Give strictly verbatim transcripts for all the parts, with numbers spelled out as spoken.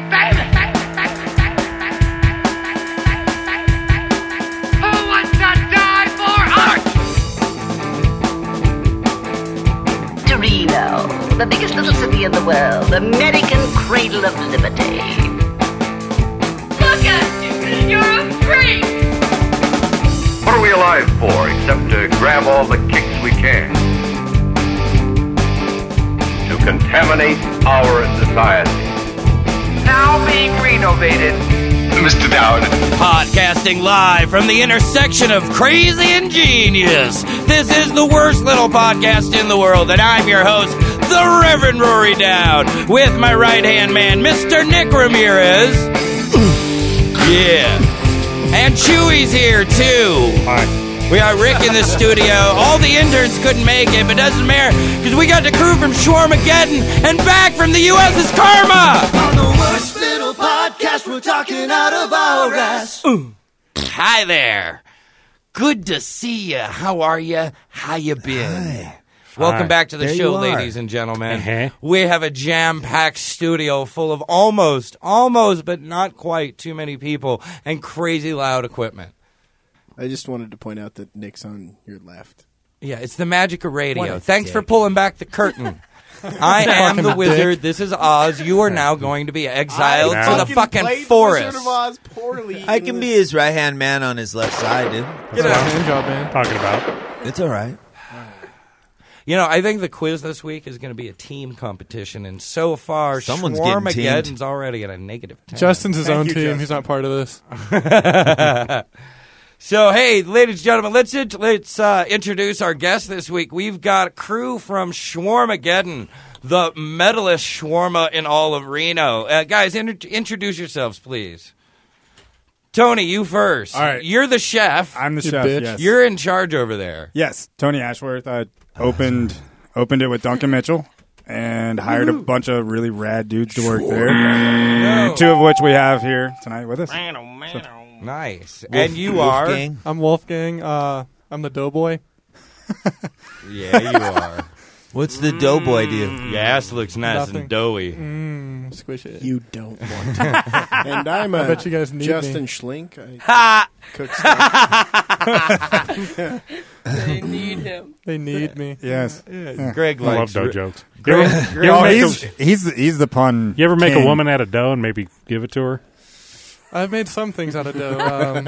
baby. Who wants to die for art? Torino, the biggest little city in the world, American cradle of liberty. Look at you. You're a freak. What are we alive for except to grab all the kicks we can? To contaminate our society. Now being renovated. Mister Dowd. Podcasting live from the intersection of crazy and genius. This is the worst little podcast in the world, and I'm your host, the Reverend Rory Dowd, with my right-hand man, Mister Nick Ramirez. Yeah. And Chewy's here, too. Hi. We got Rick in the studio. All the interns couldn't make it, but doesn't matter, because we got the crew from Schwarmageddon, and back from the U S is Karma. On the worst little podcast, we're talking out of our ass. Ooh. Hi there. Good to see you. How are you? How you been? Hi. Welcome Hi. back to the There show, you are. ladies and gentlemen. Uh-huh. We have a jam-packed studio full of almost, almost, but not quite too many people and crazy loud equipment. I just wanted to point out that Nick's on your left. Yeah, it's the magic of radio. What a Thanks for dick. pulling back the curtain. I am the Fucking wizard. dick. This is Oz. You are now going to be exiled I to the fucking fucking played forest. Wizard of Oz poorly. I in can this- be his right-hand man on his left side, dude. That's what I'm job, man. talking about. It's all right. You know, I think the quiz this week is going to be a team competition, and so far, Someone's getting Schwarmageddon's teamed. already at a negative ten. Justin's his Thank own you, team. Justin. He's not part of this. So, hey, ladies and gentlemen, let's int- let's uh, introduce our guest this week. We've got a crew from Schwarmageddon, the metalist shawarma in all of Reno. Uh, guys, inter- introduce yourselves, please. Tony, you first. All right. You're the chef. I'm the You chef. bitch. Yes. You're in charge over there. yes, Tony Ashworth. I opened opened it with Duncan Mitchell and hired a bunch of really rad dudes to work there. No. Two of which we have here tonight with us. Nice. and you are. Wolfgang. I'm Wolfgang. Uh, I'm the doughboy. Yeah, you are. What's the doughboy do? Your ass looks nice Nothing. and doughy. Mm, squish it. You don't want to. And I'm a I bet you guys need Justin me. Schlink. I Ha! cook stuff. They need him. They need me. Yes. Greg I love likes dough Ri- jokes. You Greg, ever, Greg- you ever Oh, make, he's, a, he's, the, he's the pun. you ever make a king. woman out of dough and maybe give it to her? I've made some things out of dough. Um,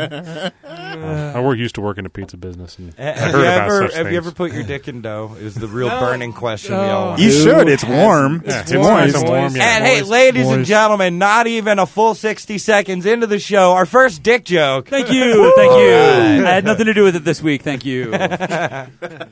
I work used to work in the pizza business, and I have heard you about ever such have things. you ever put your dick in dough? Is the real No. burning question we No. all want. You Who should. It's warm. Yeah, It's it's moist. nice and warm. Yeah. And hey, Moist, ladies and moist. gentlemen, not even a full sixty seconds into the show, our first dick joke. Thank you, thank you. right. I had nothing to do with it this week. Thank you. I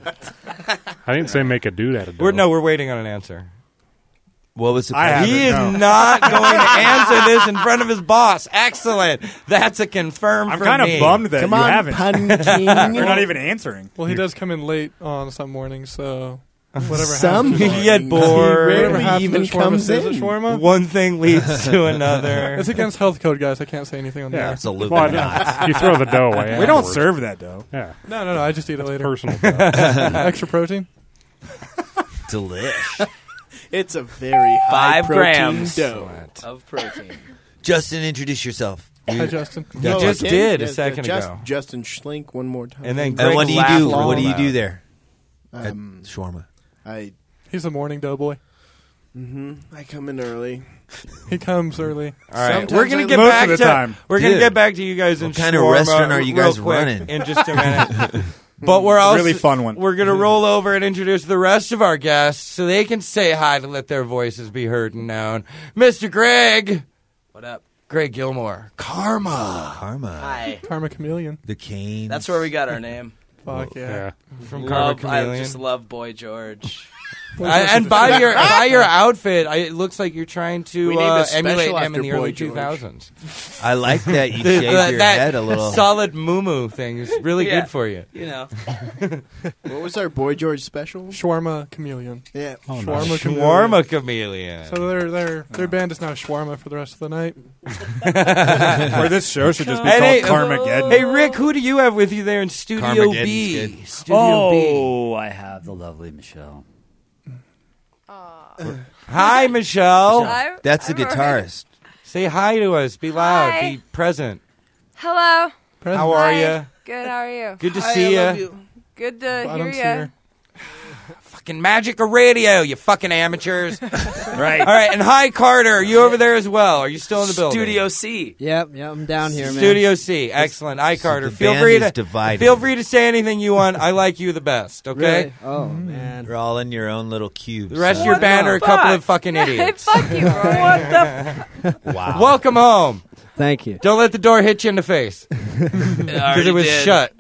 didn't say make a dude out of dough. We're, no, we're waiting on an answer. What was the I have He it, is no. not going to answer this in front of his boss. Excellent. That's a confirm I'm for kind of me. bummed that Come you on, haven't. pun You're king. not even answering. well, he does come in late on some mornings, so whatever Some happens. You get bored. Whatever rarely happens even at shawarma comes stays at in. shawarma. One thing leads to another. It's against health code, guys. I can't say anything on Yeah, that. Absolutely Well, not. you throw the dough away. We don't afterwards. serve that dough. Yeah, No, no, no. I just eat it later. personal dough. Extra protein. Delish. It's a very high Five protein grams. dough. Of protein. Justin, introduce yourself. Hi, Justin. You No, just again? did a Yeah, second just, ago. Justin Schlink one more time. And then And Greg what do you laughed do? all What do you loud. do there um, at shawarma? I He's a morning doughboy. hmm I come in early. He comes early. All right, Sometimes we're gonna I- get Most back of the to time. we're gonna Dude. get back to you guys in What kind of shawarma restaurant are you real guys quick running? in just a minute. But we're also Really fun one. We're gonna roll over and introduce the rest of our guests so they can say hi to let their voices be heard and known. Mister Greg, What up? Greg Gilmore, Karma Karma. Hi. Karma Chameleon. The cane. That's where we got our name. Fuck yeah. Yeah. from Karma Love, I Chameleon. just love Boy George. I, and by your by your outfit, I, it looks like you're trying to We named a uh, special emulate him after in the Boy early George. two thousands. I like that you The- shaved the- your that head a little. solid moo thing is really Yeah. good for you. You know. What was our Boy George special? Shawarma Chameleon. Yeah. Oh, no. Shawarma Chameleon. Shawarma Chameleon. So their their their band is now Shawarma for the rest of the night. Or this show should just be Hey, called hey, Carmageddon. Hey Rick, who do you have with you there in Studio Carmageddon's B? good. Studio B. Oh, I have the lovely Michelle. Hi, Michelle. I've- That's the I've already- guitarist. Say hi to us. Be loud. Hi. Be present. Hello. How are Hi. you? Good. How are you? Good to see you. Good to Bottom's hear you. here. Fucking magic of radio, you fucking amateurs. Right. All right, and hi, Carter. Are you over there as well? Are you still in the building? Studio C. Yep, yep, I'm down here, man. Studio C. Excellent. Hi, Carter. the Feel band free is to divided. feel free to say anything you want. I like you the best. Okay. Really? Oh, man. You're all in your own little cubes. The rest of so- your band are a couple of fucking Hey, idiots. fuck you, Roy. What the? Wow. Welcome home. Thank you. Don't let the door hit you in the face because it was did. shut.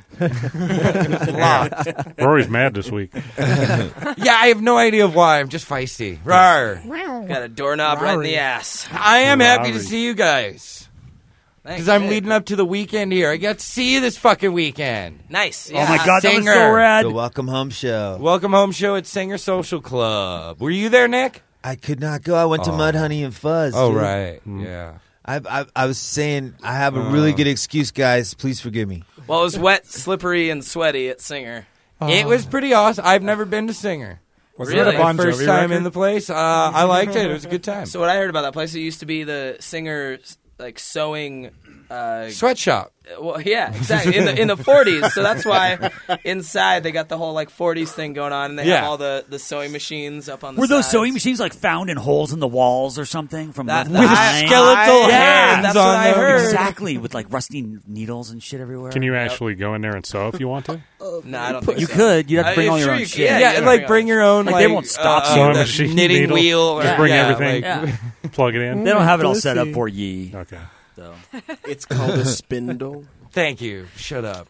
Locked. Rory's mad this week. Yeah, I have no idea why. I'm just feisty. Rawr. Got a doorknob right in the ass. I am happy to Rawr. see you guys Thanks. because I'm Hey. leading up to the weekend here. I got to see you this fucking weekend. Nice. Oh Yeah. my god, that was so Singer. rad. The Welcome Home Show. Welcome home show at Singer Social Club. Were you there, Nick? I could not go. I went to Oh. Mudhoney and Fuzz. Oh, dude. right. Yeah. I, I I was saying I have a really Uh. good excuse, guys. Please forgive me. Well, it was wet, slippery, and sweaty at Singer. It was pretty awesome. I've never been to Singer. Was Really? that a Bon My first Jovi time record? in the place. Uh, I liked it. It was a good time. So what I heard about that place, it used to be the Singer like sewing. Uh, Sweatshop. well, yeah, exactly. In the in the forties, so that's why inside they got the whole like forties thing going on, and they Yeah. have all the, the sewing machines up on the Were those sides. sewing machines like found in holes in the walls or something from That- left With behind? skeletal Yeah, hands that's on what I them. heard. Exactly, with like rusty needles and shit everywhere. Can you actually go in there and sew if you want to? No, I don't think You so. could. You'd have to Uh, bring all sure your own you shit. can. Yeah, Yeah, you like gotta bring your own. Like, Like, they won't stop uh, Sewing the machine knitting needle. wheel. Or, Just bring yeah, everything. like- Yeah. Plug it in. They don't have it all Let's set up see. for ye. Okay. So. It's called a spindle. Thank you. Shut up.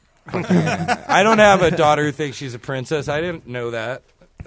I don't have a daughter who thinks she's a princess. I didn't know that.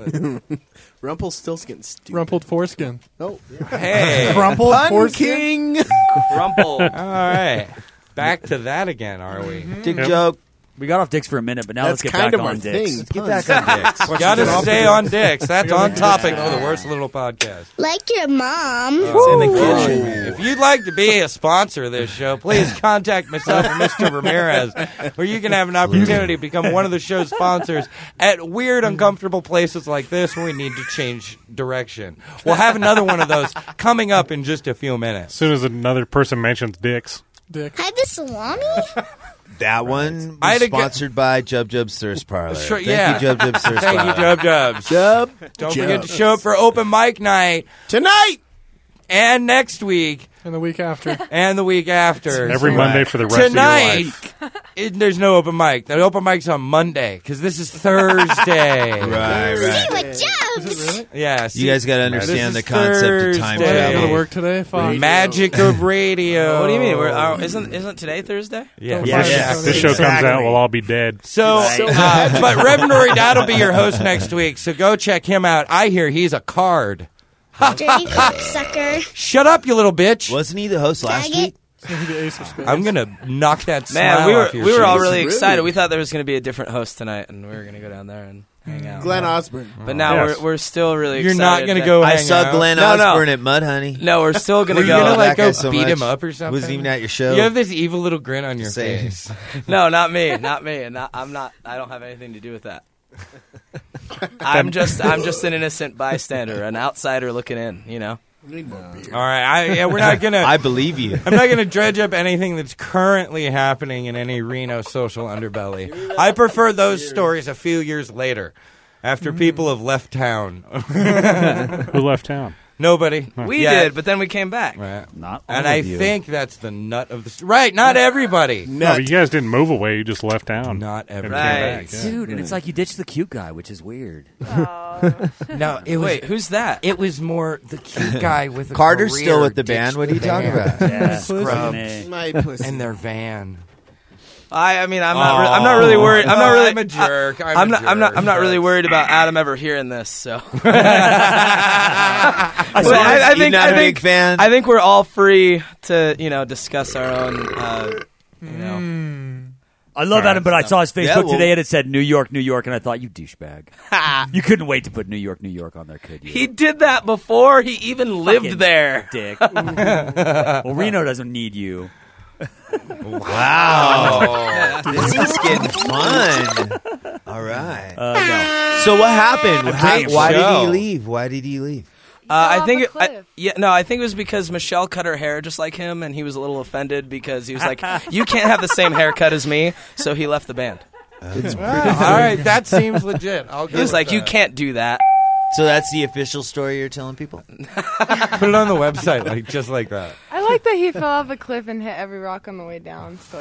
Rumpelstiltskin. Stupid. Rumpled foreskin. Oh, yeah. Hey. Crumpled Pun foreskin. King. Crumple. All right. Back to that again, are we? Dick Yep. joke. We got off dicks for a minute, but now That's let's get kind back of our on dicks. thing. Let's get Puns. back on dicks. Gotta stay on dicks. That's on topic for the worst little podcast. Like your mom. It's in the kitchen. If you'd like to be a sponsor of this show, please contact myself and Mister Ramirez, where you can have an opportunity to become one of the show's sponsors at weird, uncomfortable places like this where we need to change direction. We'll have another one of those coming up in just a few As minutes. soon as another person mentions dicks, Dick. Had the salami? That one I was had a gu- sponsored by Jub Jub's Thirst Parlor. Sure, Thank yeah. you, Jub Jub's Thirst Thank you, Parlor. Jub Jubs. Jub. Don't Jub. forget to show up for open mic night Tonight. and next week And the week after. and the week after. every Right. Monday for the rest Tonight, of your life. it, there's no open mic. The open mic's on Monday because this is Thursday. Right, See right. what Jobs. Yeah, see, You guys got to This understand the is concept of time Thursday. Go to travel. work today? Fuck. magic of radio. What do you mean? We're, are, isn't isn't today Thursday? Yeah, Yeah, This, yeah. this show comes out, we'll all be dead. So, uh, but Reverend Rory Dad will be your host next week. So go check him out. I hear he's a card. Dirty sucker. Shut up, you little bitch. Wasn't he the host last Faggot. week? The ace of spades. I'm gonna knock that Man, smile we were off your we were all face. really Really? excited. We thought there was going to be a different host tonight, and we were going to go down there and hang out. Glenn Osborne. But now Yes. we're we're still really You're excited. not gonna that- go I hang saw out. Glenn No, no. Osborne at Mudhoney. No, we're still going Were to you go. gonna that like guy go so beat much. him up or something? Wasn't even at your show. You have this evil little grin on your Say- face. No, not me, not me. And not, I'm not. I don't have anything to do with that. I'm just I'm just an innocent bystander, an outsider looking in. You know. All right, I, yeah, we're not gonna. I believe you. I'm not going to dredge up anything that's currently happening in any Reno social underbelly. I prefer those stories a few years later, after people have left town. Who left town? Nobody. We Yeah. did, but then we came back. Right. Not And all I of you. think that's the nut of the story. Right, not everybody. No, but you guys didn't move away. You just left town. Not And everybody. came Right. back, yeah. Dude, and it's like you ditched the cute guy, which is weird. No, it was, Wait, who's that? it was more the cute guy with a Carter's career still with the ditched band. What are you the talking band. about? Yeah, Scrubs. My pussy. And their van. I I mean I'm not re- I'm not really worried. I'm not really I'm a jerk. I'm, I'm a not I'm not jerk. I'm not really worried about Adam ever hearing this. So I Well, I, I You're think not I a think big fan? I think we're all free to you know discuss our own uh, you know. I love Adam, but I saw his Facebook Yeah, well- today and it said New York, New York, and I thought, you douchebag. You couldn't wait to put New York, New York on there, could you? He did that before he even lived Fucking there. Dick. Well, Reno doesn't need you. Wow. This is getting fun. All right. Uh, no. So what happened? How- great why did show. he leave? Why did he leave? Uh, I off think, a it, I, cliff. yeah, no, I think it was because Michelle cut her hair just like him, and he was a little offended because he was like, "You can't have the same haircut as me," so he left the band. All right, that seems legit. I'll go He was with like, "You that. can't do that." So that's the official story you're telling people? Put it on the website, like just like that. I like that he fell off a cliff and hit every rock on the way down. So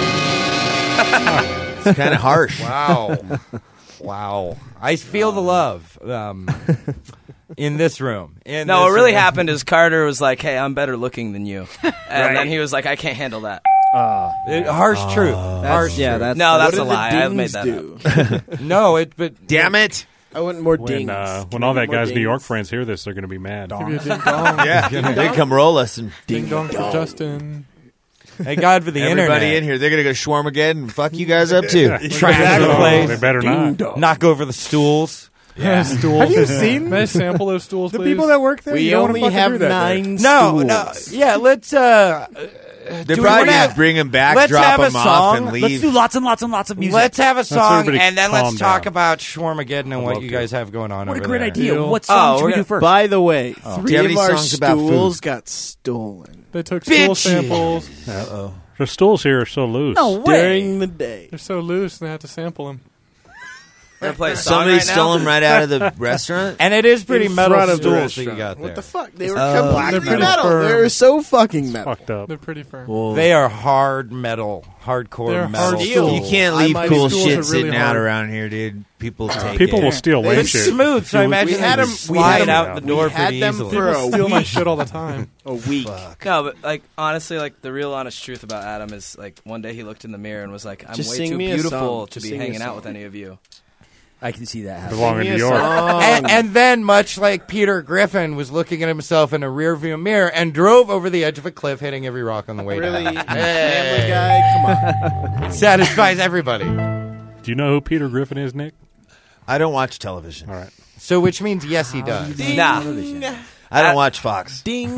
It's kind of harsh. Wow. Wow. I feel the love um, in this room. In No, this what really room. happened is Carter was like, "Hey, I'm better looking than you," and Right. then he was like, "I can't handle that." Uh, it- harsh truth. Harsh yeah, truth. that's- No, that's What a did the lie. I made dings that do? up. No, it. But Damn it. I want more When, dings. uh, Can when I all get that more guy's New York dings? friends hear this, they're going to be mad. Give you a ding dong. Yeah, they come roll us and Ding dong for Justin. Thank God for the everybody internet. in here. They're going to go Schwarmageddon and fuck you guys up too. Trash the Oh, place. they better not. Knock over the stools. Yeah, stools. Have you seen May I sample those stools, The please? people that work there? We you don't only wanna fucking have do that nine No, stools. no. Yeah, let's. Uh, They do we probably wanna- just bring them back, let's drop have a them off, song. and leave. Let's do lots and lots and lots of music. Let's have a song, everybody and then let's calm talk down. about Schwarmageddon and what love you to. guys have going on what a over great there. idea. Deal. What song Oh, should we're we do gonna- first? By the way, Do you three have of any our songs about stools food? got stolen They took stool Bitchy. samples. Uh-oh. The stools here are so loose. No way. during the day. They're so loose, they have to sample them. We're gonna play a song Somebody right stole now. them right out of the restaurant? And it is pretty In metal front of the stools that you restaurant. got there. What the fuck? They were Oh. completely They're pretty metal. firm. They're so fucking metal. Fucked up. They're pretty firm. Well, They are hard metal, hardcore They're metal. hard you stools. can't I leave might- cool stools are shit really sitting out hard. around here, dude. People take People it. will steal lame It's shit. smooth, so I imagine We had they them- just we slide had them- out the we door had pretty them easily. for People a steal my week. shit all the time. A week. No, but like honestly, like the real honest truth about Adam is like one day he looked in the mirror and was like, "I'm Just way sing too me a beautiful song. to Just be sing me a hanging out song. with any of you." I can see that happening. Belong in Sing New me a York. song. And, and then, much like Peter Griffin was looking at himself in a rearview mirror and drove over the edge of a cliff, hitting every rock on the way Really? down. Family Guy? Come on. Satisfies everybody. Do you know who Peter Griffin is, Nick? I don't watch television. All right. So, which means yes, he does. Nah, I don't watch Fox. Ding.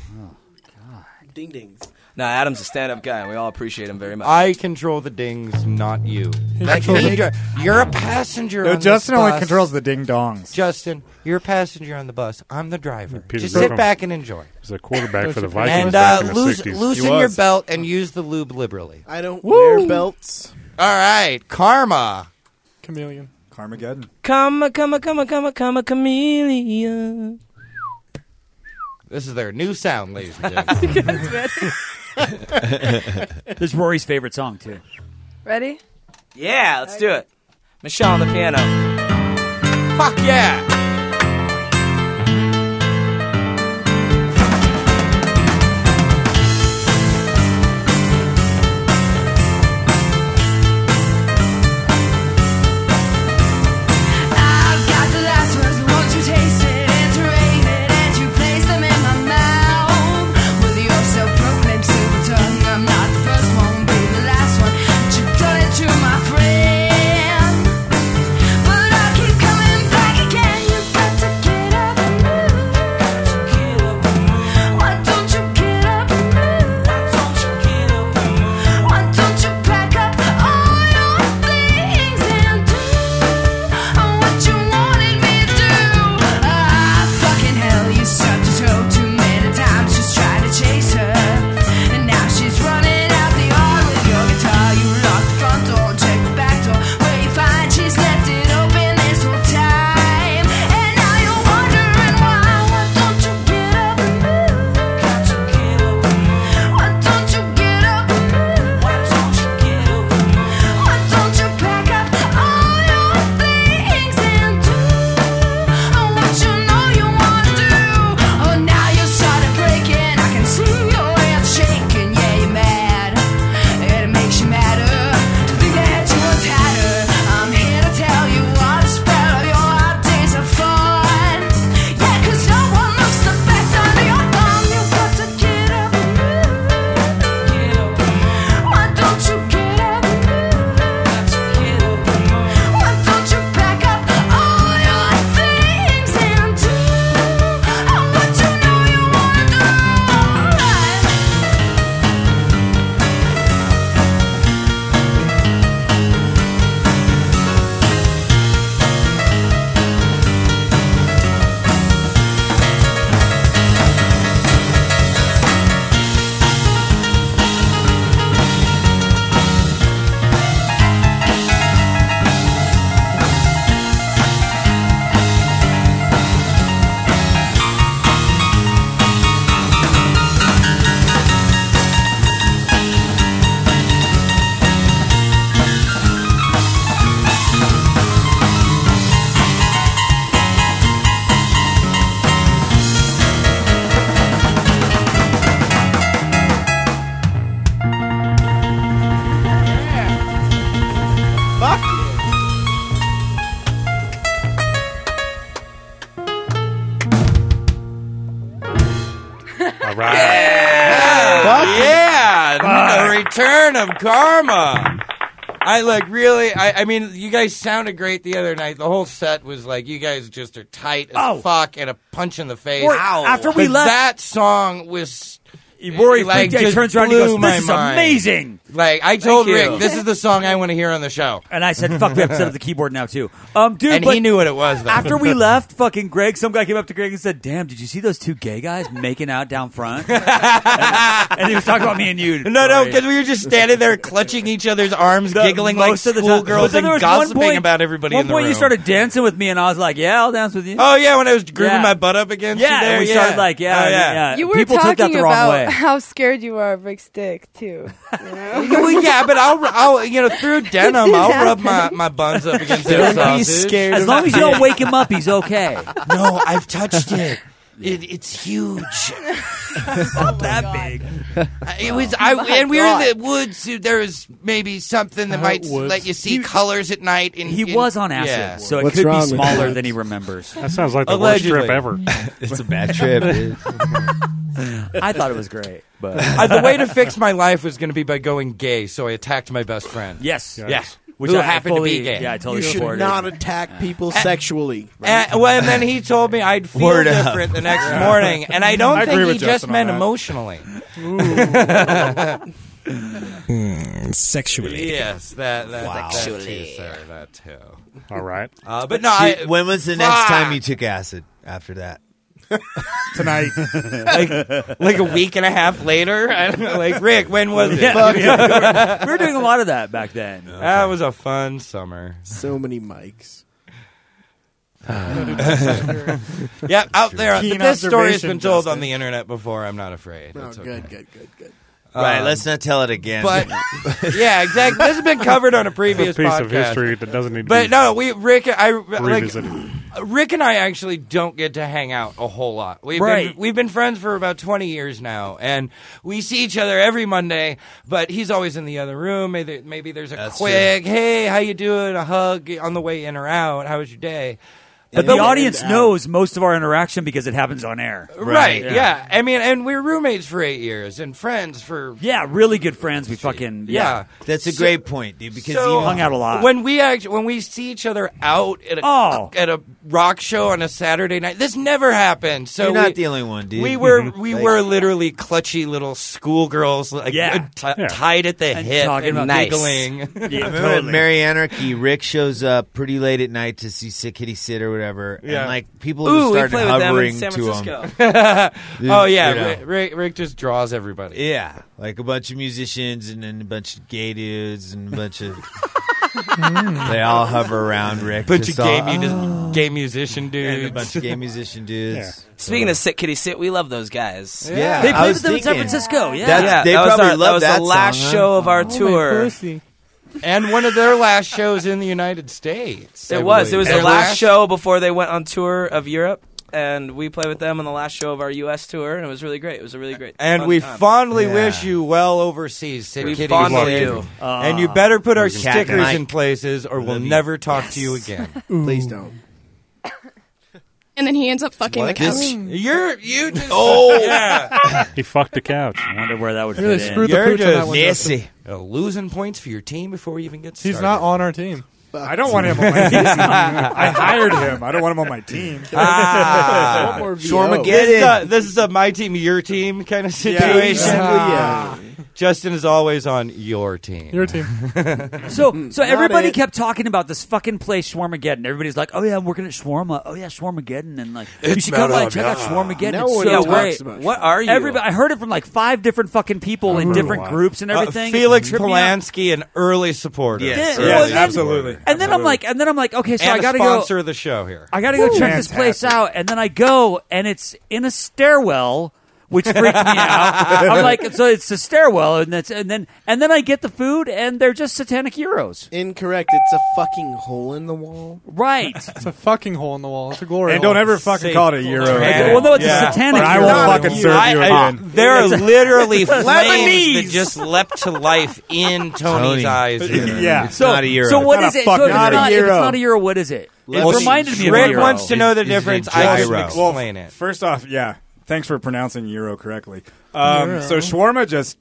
Ding dings. nah. Adam's a stand-up guy, and we all appreciate him very much. I control the dings, not you. Like, controls he dri- you're a passenger No, on Justin this only bus. controls the ding dongs. Justin, you're a passenger on the bus. I'm the driver. Peter Just Griffin. sit back and enjoy. He's a quarterback for the And, Vikings And back uh, in the loose, sixties. loosen He your was. belt and use the lube liberally. I don't wear belts. All right, Karma. Chameleon. Carmageddon. Come, a, come, a, come, a, come, a, come, a chameleon. This is their new sound, ladies and gentlemen. This is Rory's favorite song, too. ready? Yeah, let's do it. Michelle on the piano. Fuck yeah. I've got the last words, won't you taste it? Iterated and you place them in my mouth. With your self-proclaimed silver tongue, I'm not the first one, won't be the last one. But you've done it to my friend. But I'll keep coming back again. You All right. Yeah, yeah. The return of karma. I like really. I, I mean, you guys sounded great the other night. The whole set was like you guys just are tight as Oh. fuck and a punch in the face. Wow. After we But left- that song was. Rory like, freaked out. He just turns around and he blew goes, my "This is mind." amazing." Like I told Thank you. Rick, this is the song I want to hear on the show. And I said, "Fuck, we have to set up the keyboard now too." Um, dude, And but he knew what it was, though. After we left, fucking Greg, some guy came up to Greg and said, "Damn, did you see those two gay guys making out down front?" and, and he was talking about me and you. No, no, Rory. because we were just standing there clutching each other's arms, The- giggling like most of the time. schoolgirls But then and there was gossiping one point, about everybody One in the point room. you started dancing with me, and I was like, "Yeah, I'll dance with you." Oh yeah, when I was grooving Yeah. my butt up against Yeah, you there. and we yeah. started like, yeah, oh, yeah. yeah. You were People took that talking the wrong about way. how scared you are of Rick's dick too. You know? Well, yeah, but I'll, I'll, you know, through denim, I'll rub my, my buns up against Don't his be sausage. scared As of long as you don't wake him up, he's okay. No, I've touched it. It, it's huge. It's not that big. It was, I, and we were in the woods. So there was maybe something that Uh, might woods. let you see colors at night. And He and- was on acid, yeah. so it What's could be wrong with smaller that? than he remembers. That sounds like the Allegedly. worst trip ever. It's a bad trip, dude. I thought it was great, but Uh, the way to fix my life was going to be by going gay, so I attacked my best friend. yes, Yeah. which Who I happened fully, to be gay. Yeah, I totally You should supported. not attack people sexually. And, well, and then he told me I'd feel Word up. different the next morning, and I don't I think agree he with just Justin on meant that. emotionally. Sexually. Yes, that, that, Wow. that too, sir, that too. All right. Uh, but no, I, Dude, when was the next Fuck. time you took acid after that? Tonight. like, like a week and a half later, I don't know, like Rick, when was it? Yeah, we, were, we were doing a lot of that back then. That was a fun summer. So many mics. Yeah, out there. Keen This story has observation, been told Justin. on the internet before. I'm not afraid. Oh, It's good, okay. good, good, good. right, Um, let's not tell it again. But yeah, exactly. This has been covered on a It's previous a piece podcast. of history that doesn't need to But be no, we Rick, I like revisited. Rick and I actually don't get to hang out a whole lot. We've Right. been we've been friends for about twenty years now, and we see each other every Monday. But he's always in the other room. Maybe, maybe there's a That's quick, hey, how you doing? A hug on the way in or out. How was your day? But And the audience out. knows most of our interaction because it happens on air. Right? Yeah. yeah. I mean, and we were roommates for eight years and friends for Yeah, really good friends. We fucking yeah. yeah. That's a So- great point, dude. Because so- even Hung out a lot. When we actually, when we see each other out at a Oh. at a rock show on a Saturday night, this never happened. So you're not we, the only one, dude. we were we Like- were literally clutchy little schoolgirls, like Yeah. uh, t- Yeah. tied at the And hip talking and about nice. giggling. Yeah, I remember totally. at Merry Anarchy, Rick shows up pretty late at night to see Sick Kitty Sit or whatever, Yeah. and like people Ooh, just we started play with them in hovering San to Francisco. him. Dude, oh yeah, you know. Rick, Rick, Rick just draws everybody. Yeah, like a bunch of musicians and then a bunch of gay dudes and a bunch of. They all hover around Rick. Bunch just of gay, all, mu- gay musician and dudes. a bunch of gay musician dudes. Yeah. Speaking of Sick Kitty Sit, we love those guys. Yeah, They I played was with them in San thinking- Francisco. Yeah. That's- yeah, they that was probably our, love that was that the last song, huh? show of our Oh, my tour. pussy. And one of their last shows in the United States. I It was. It believe. was Their the last show before they went on tour of Europe, and we played with them on the last show of our U S tour, and it was really great. It was a really great. And fun we time. fondly Yeah. wish you well overseas, Sid We Kitty. fondly Sid. do. Uh, And you better put our Captain stickers Ike. in places, or we'll Love you. never talk to you again. Please don't. And then he ends up fucking What? the couch. This- You're you just Oh! yeah. He fucked the couch. I wonder where that would You really fit in. screwed the You're pooch on that just one. Justin. Nancy. Uh, losing points for your team before we even get started. He's not on our team. I don't want him on my team. I hired him. I don't want him on my team. Ah, One more V O. Shorma, this, get is in. a, this is a my team, your team kind of situation. Exactly, yeah. Justin is always on your team. Your team. So, so everybody it. kept talking about this fucking place, Schwarmageddon. Everybody's like, "Oh yeah, I'm working at Shawarma. Oh yeah, Schwarmageddon." And like, you It's should come by and Madame check out Ya. Schwarmageddon. No It's one so talks great. about What are you? Everybody, I heard it from like five different fucking people in heard different a lot. groups and Uh, everything. Felix It tripped me out. Polanski, an early supporter. Yes. Yeah, Yes, well, then- absolutely. And then I'm like, and then I'm like, okay, so and I a gotta sponsor go. of the show here. I gotta go check this place Fantastic. out, and then I go, and it's in a stairwell, which freaked me out. I'm like, so it's a stairwell, and that's, and then, and then I get the food, and they're just satanic heroes. Incorrect. It's a fucking hole in the wall. Right. It's a fucking hole in the wall. It's a glory And hole. don't ever fucking call it a euro. Satanic. Well, no, it's Yeah. a satanic But I hero. will Not fucking you. serve I- you I- again. there are literally flames Lebanese. that just leapt to life in Tony's Tony. eyes. here. Yeah. It's So, not a euro. so what Not is a it? So fucking if it's, not a not, if it's euro. not a euro, what is it? It Well, reminded me of a Rick euro. wants to know the Is- is it difference. a I gyro? can explain it. First off, yeah. Thanks for pronouncing Euro correctly. Um, Euro. so shawarma just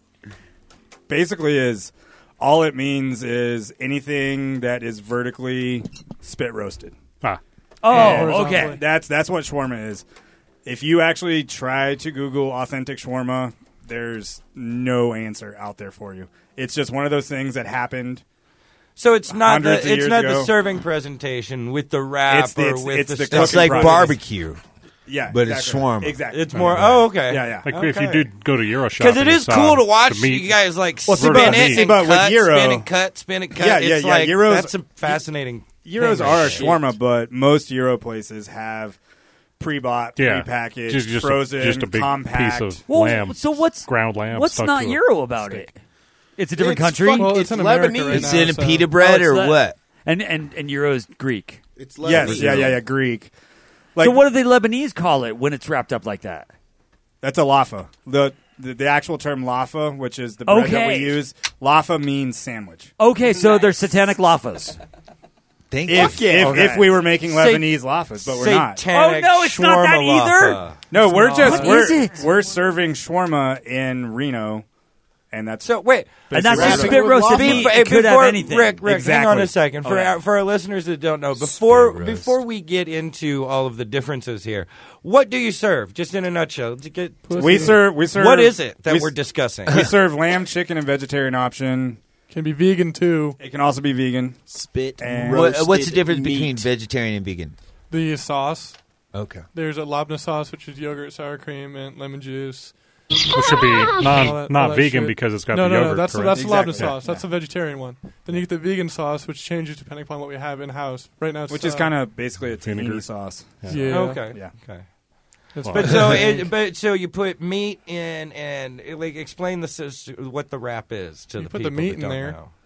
basically is all it means is anything that is vertically spit roasted. Ah. Oh, And okay. That's that's what shawarma is. If you actually try to Google authentic shawarma, there's no answer out there for you. It's just one of those things that happened. So it's not the hundreds of it's years not ago. the serving presentation with the wrap It's the- or it's- with it's the, the stuff. It's like process. barbecue. Yeah, but exactly. it's shawarma. Exactly. It's more. Oh, okay. Yeah, yeah. Like Okay. if you do go to Euro shop, Because it and you is saw cool to the watch meat- you guys like Well, see, spin but- it see, and but with cut, Euro- spin and cut, spin and cut. Yeah, yeah, it's yeah. like Euros- that's a fascinating. Euros thing. are a shawarma, but most Euro places have pre-bought, Yeah. pre-packaged, Just- just a- frozen, just a big compact. piece of Well, lamb. so what's ground lamb? What's stuck not to a Euro about steak. it? It's a different It's country. fuck- Well, it's it's in America Lebanese. right It's now, in a so- pita bread Oh, or it's le- what? And and and Euro's Greek. It's Yes, Lebanese. yeah, yeah, yeah, Greek. Like, so what do the Lebanese call it when it's wrapped up like that? That's a lafa. The, the the actual term lafa, which is the bread that we Okay. use, lafa means sandwich. Okay, so they're satanic lafas. Thank If, you. if, Okay. if we were making Sa- Lebanese lafas, but we're not. Satanic Oh, no, it's not that shawarma either. laffa. No, we're just What we're is it? we're serving shawarma in Reno, and that's So wait, And that's basically just what spit it roasted Be- meat. before, It could have anything. Rick, Rick, hang on Exactly. a second. For Okay. our, for our listeners that don't know, before roast. before we get into all of the differences here, what do you serve? Just in a nutshell, to get is. We serve we serve. what is it that we, we're discussing? We serve lamb, chicken, and vegetarian option. Can be vegan too. It can also be vegan. Spit. And- What, roasted what's the difference meat. between vegetarian and vegan? The sauce. Okay. There's a labna sauce, which is yogurt, sour cream, and lemon juice. Which should be All non that- all not that vegan shit. because it's got no, the no, yogurt. no. That's correct? that's the labna Exactly. sauce. Yeah. That's the vegetarian one. Then you get the vegan sauce, which changes depending upon what we have in house. Right now, it's Which is uh, kind of basically a Vinegar. tahini sauce. yeah. Okay, Yeah. okay. It's But fine. so, it, but so you put meat in, and it, like explain the sys- what the wrap is to You the put the people meat that in don't there. know.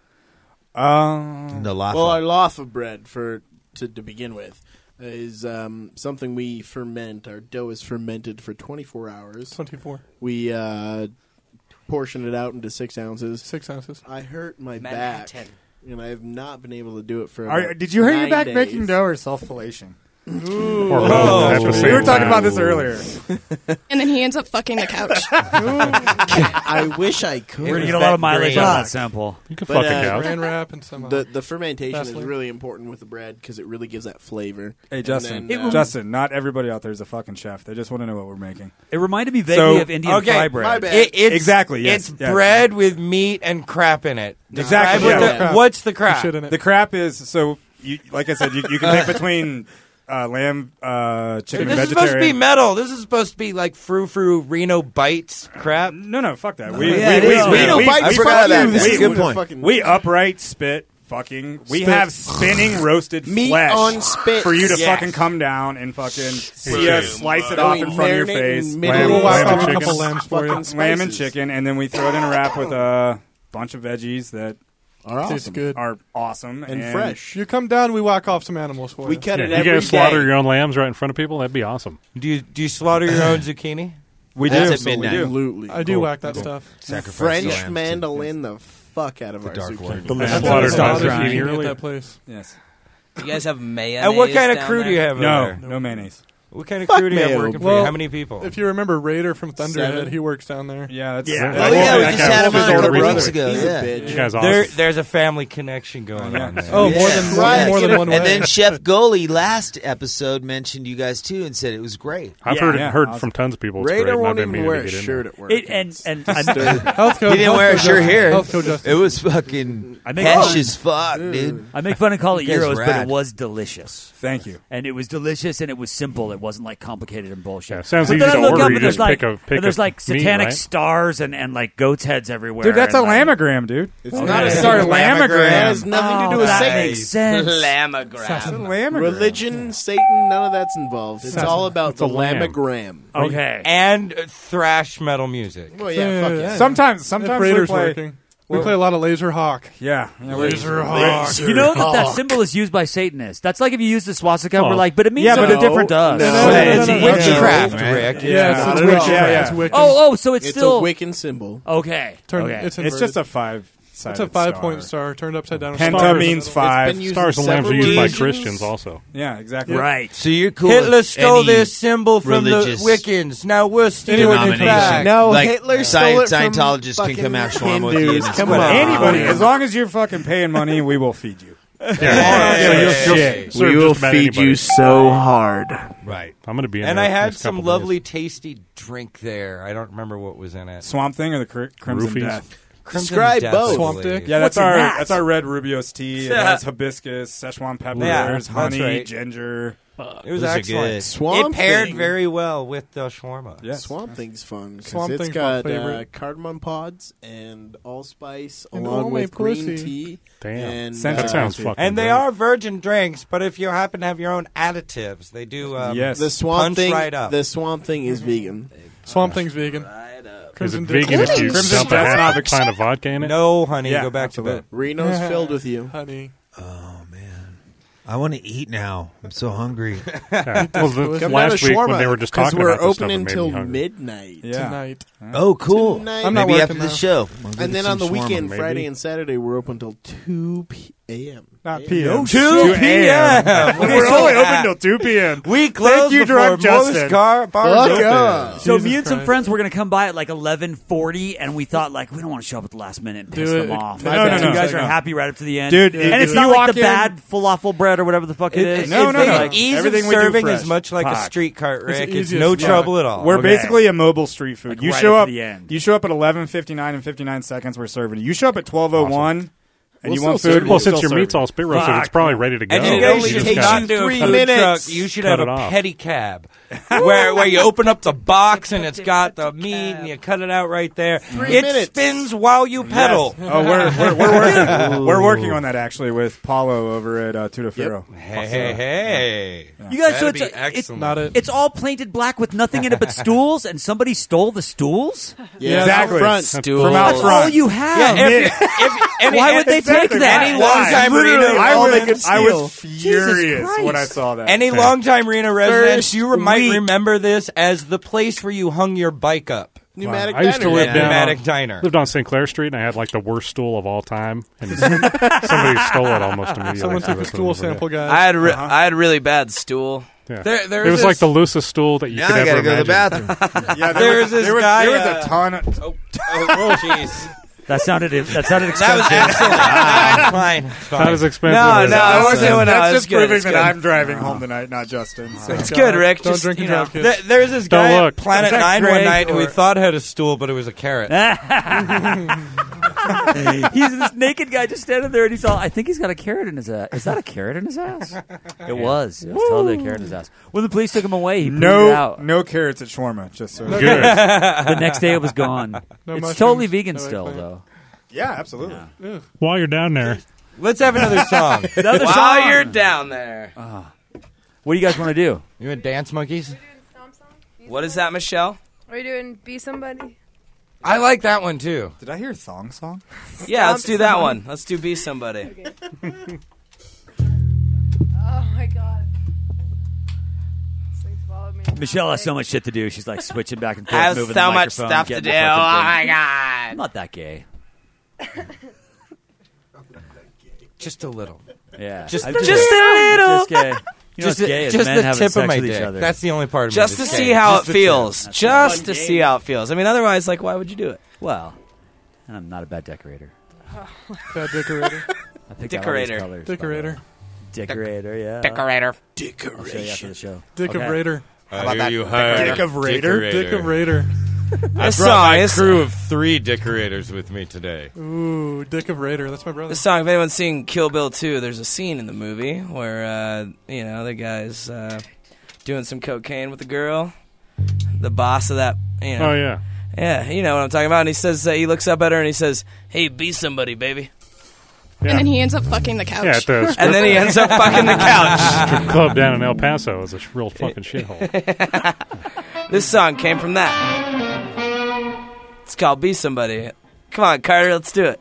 Um, The lafa. Well, our laffa bread for to, to begin with is um, something we ferment. Our dough is fermented for twenty-four hours. twenty-four. We uh, portion it out into six ounces. Six ounces. I hurt my Manhattan. back, and I have not been able to do it for. Are, about did you hurt your nine back days. making dough or self-fellation? Or both Oh, at the we same were talking time. about this earlier. And then he ends up fucking the couch. I wish I could. We're gonna get a lot of mileage on that sample. You can But, fuck uh, a couch. Bran wrap and some. Uh, The the fermentation is Vaseline. really important with the bread because it really gives that flavor. Hey, And Justin. then, uh, Justin, not everybody out there is a fucking chef. They just want to know what we're making. It reminded me vaguely So- of Indian Okay, fry bread. my bad. It, it's, Exactly, yes, It's yes. bread with meat and crap in it. Exactly, Describe what yeah. the- what's the crap? shit in it. The crap is so. You, like I said, you, you can pick between uh, lamb, uh, chicken, This and is supposed to be vegetarian. metal. This is supposed to be like frou frou Reno Bites crap. No, no, fuck that. We, yeah, it we, is. we, Reno we, Bites, we, I forgot fuck about you. that. We- Good we- point. fucking- We upright spit fucking. We Spit. have spinning roasted Meat flesh on spits. for you to Yes. fucking come down and fucking see us slice it Then off we in front of your marinate face. in Lamb, middle We'll whack lamb off and a chicken, couple lambs for you. Fucking lamb and spices. chicken, and then we throw it in a wrap with a bunch of veggies that Are awesome. Tastes good. are awesome and fresh. You come down, we whack off some animals for We you. cut Yeah, it you every guys slaughter day. your own lambs right in front of people? That'd be awesome. Do you do you slaughter your own zucchini? We That's do. at So we midnight. do. Absolutely. I do Cool. whack that Cool. stuff. Sacrifice French the lambs to- mandolin the fuck out of our dark zucchini. word. The That's slaughtered the down sausage zucchini you get at earlier. that place. Yes. You guys have mayonnaise. And what kind of down crew there? do you have No, over there? no mayonnaise. What kind of Fuck crew do you have mayo. working for Well, you? How many people? If you remember Raider from Thunderhead, Seven. he works down there. Yeah, that's Yeah. that- Oh, yeah, we that just guy had him was on a older couple brother. weeks ago. He's a Yeah. bitch. You guys There, awesome. there's a family connection going on there. Oh, more Yeah. than Right. more than one way. And then Chef Goalie last episode mentioned you guys too and said it was great. I've Yeah. heard Yeah. heard Awesome. from tons of people. It's Raider great, and I've won't been even meaning wear to a get in shirt there. at work. It, and and I, Health code, He didn't health wear a code shirt justice. here. Health code justice. It was fucking I make hesh fun- as fuck, dude. I make fun and call it You guys Euros, but rad. it was delicious. Thank you. And it was delicious, and it was simple. It wasn't like complicated and bullshit. Yeah, sounds But easy then to I look order. up You and there's just like, pick a- pick and there's a like meat, satanic right? stars and, and like goats' heads everywhere. Dude, that's a and, like, lammogram, dude. It's Okay. not a It's our It lammogram. has nothing to Oh, do with that Satan. makes sense. Lammogram. Lammogram. Religion, Satan, none of that's involved. It's That's- all about it's the a lamb. lammogram. Okay. And thrash metal music. Well, yeah, fuck Yeah, yeah. yeah. Sometimes, If sometimes we Raider's play. working. We play a lot of Laser Hawk. Yeah, yeah we- Laser Hawk. You know that that symbol is used by Satanists. That's like if you use the swastika, Oh. we're like, but it means Yeah, something but it- different to us. No, no, no, It's no, no, witchcraft, no. Rick. Yeah, Yeah, it's, not it's at all. Wiccan. Yeah, yeah. It's Wiccan. Oh, oh, so it's, It's still a Wiccan symbol. okay. Turn- okay. it's It's just a five sided It's a five star. point star turned upside down. Penta Stars. means It's five. been used Stars in and lambs are used by several Christians also. Yeah, exactly. Right. So you're cool. Hitler with stole any this symbol from the religious Wiccans. Now we're stealing it denomination. back. No, like Hitler Sci- stole it from Scientologists can come out fucking shawarma with you. Hindus. and Come split on. it. Anybody, as long as you're fucking paying money, we will feed you. Yeah. So you'll- you'll Shit. serve We will just about feed anybody. you so hard. Right. I'm going to be in And there I had next couple some days. lovely, tasty drink there. I don't remember what was in it. Swamp Thing or the cri- Crimson Roofies? Death? Crimson Describe Death, both. I Swamp believe. Dick? Yeah, that's What's in our that? that's our red Rubio's tea. It Yeah. has hibiscus, Szechuan peppers, Yeah, that's honey, right. ginger. It was Those are excellent. good. Swamp it paired Thing. very well with the shawarma. Yes. Swamp Thing's fun because Swamp it's Thing's my got uh, favorite. cardamom pods and allspice And along all my with green pussy. tea. Damn. And, That uh, sounds fucking And they great. are virgin drinks, but if you happen to have your own additives, they do um, Yes. The Swamp punch Thing. right up. The Swamp Thing is vegan. Swamp Thing's vegan. Is it Crimson Dick. vegan if you Crimson dump a Death's half not a ex- pint of vodka in it? No, honey, Yeah, go back absolutely. to bed. Reno's filled with you. Honey. Oh man, I want to eat now. I'm so hungry. Yeah. Well, the, Come last down to week when they shawarma, were just 'cause talking we're about this stuff, open it made until me hungry. midnight Yeah. Tonight. Oh, cool. Tonight. I'm not Maybe working after the now. show. I'll go And get then on the some shawarma, weekend, maybe. Friday and Saturday, we're open till two a.m. Not P M. two p.m. We're only open till two p.m. We close Thank you, before Drunk most Justin. car bars Fuck open. up. So Jesus me and some Christ. friends were going to come by at like eleven forty, and we thought like we don't want to show up at the last minute and piss Do them it. off. No, My no, bad. no, You guys no. are happy right up to the end, Dude, and if it's you not like walk the in- bad falafel bread or whatever the fuck it It- is. No, it- no, no. like, ease Everything of we do serving fresh. is much like a Fuck. street cart, It's Rick. the It's, easiest, no yeah. trouble at all. We're Okay. basically a mobile street food. Like you right show up up. to the end. You show up at eleven fifty nine and fifty nine seconds. We're serving you. You show up at twelve oh one, and We'll you want still food. serve Well, we'll since still your serve meat's you. all spit roasted, it's probably ready to go. And you It guys only should takes not you do a three food minutes. truck. You should Cut have it a off. pedicab where where you open up the box and it's got the meat and you cut it out right there. Three it minutes. spins while you pedal. Yes. Oh, we're we're we're working, we're working on that actually with Paulo over at uh, Tudafero. Hey, hey, hey! You guys, so That'd it's, be a, it's excellent. Not it. it's all painted black with nothing in it but stools, and somebody stole the stools. Yeah, Exactly. Front. Stools. From out That's front. all you have. Yeah, if, if, any, Why would they Exactly. take that? Any Why? longtime Literally, Reno, I all was, they could I was steal. furious Christ. when I saw that. any longtime Reno residents, First you re- might week. remember this as the place where you hung your bike up. Pneumatic I used to diner. live Yeah. down Pneumatic on, diner. lived on Saint Clair Street, and I had like the worst stool of all time. And somebody stole it almost immediately. Someone so took a that's stool what it was. sample, guys. I had re- Uh-huh. I had really bad stool. Yeah. There, there it was is like this- the loosest stool that you Now could I ever gotta go to the imagine. bathroom. yeah, there There's was, this there was, guy, there was uh, a ton of. Oh, oh, jeez. That sounded that sounded That was expensive. excellent. That's fine. It's fine. Not as expensive. No, as no, That's I just- wasn't doing that. That's It's just good, proving it's that good. I'm driving home tonight, not Justin. So. It's good, Rick. Don't Just, drink and you know. drive, kids. Th- There's this Don't guy look. at Planet Is that Nine one Greg night who we or- thought had a stool, but it was a carrot. He's this naked guy just standing there, and he's all. I think he's got a carrot in his ass. Is that a carrot in his ass? It was. It was totally a carrot in his ass. When the police took him away, he pulled it No, out. no carrots at shawarma. Just so. Good. The next day, it was gone. No it's mushrooms, totally vegan no still, eggplant. though. Yeah, absolutely. While you're down there, Let's have another song. Another While song. you're down there. What do you guys want to do? You in dance monkeys? What is that, Michelle? Are you doing Be Somebody? I like that one too. Did I hear thong song? Yeah, let's do that one. Let's do Be Somebody. Oh my god. This thing's followed me. Michelle has so much shit to do. She's like switching back and forth, Has moving so the much microphone, stuff to getting do. the Oh fucking my thing. god. I'm not that gay. Just a little. Yeah, Just- I'm just gay. a little. Just gay. You know Just, what's gay is just men the having tip sex of my with each dick. other. That's the only part of me Just to that's see gay. how Just it the tip. feels. That's Just fun to game. see how it feels. I mean, otherwise, like, why would you do it? Well, I'm not a bad decorator. Bad decorator. I picked Decorator. out all these colors. Decorator. Decorator, yeah. Decorator. I'll show you after the show. Dick Okay. of Raider. I about hear that you hired Dick of Raider? Dick of Raider. I This brought song, my this, crew of three decorators with me today. Ooh, Dick of Raider. That's my brother. this song, if anyone's seen Kill Bill two, there's a scene in the movie where, uh, you know, the guy's uh, doing some cocaine with the girl. The boss of that, you know. oh yeah, Yeah, you know what I'm talking about. And he says, uh, he looks up at her and he says, hey, be somebody, baby. yeah. And then he ends up fucking the couch. yeah, at the strip, And then he ends up fucking the couch. strip club down in El Paso is a real fucking shithole. This song came from that. It's called Be Somebody. Come on, Carter, let's do it.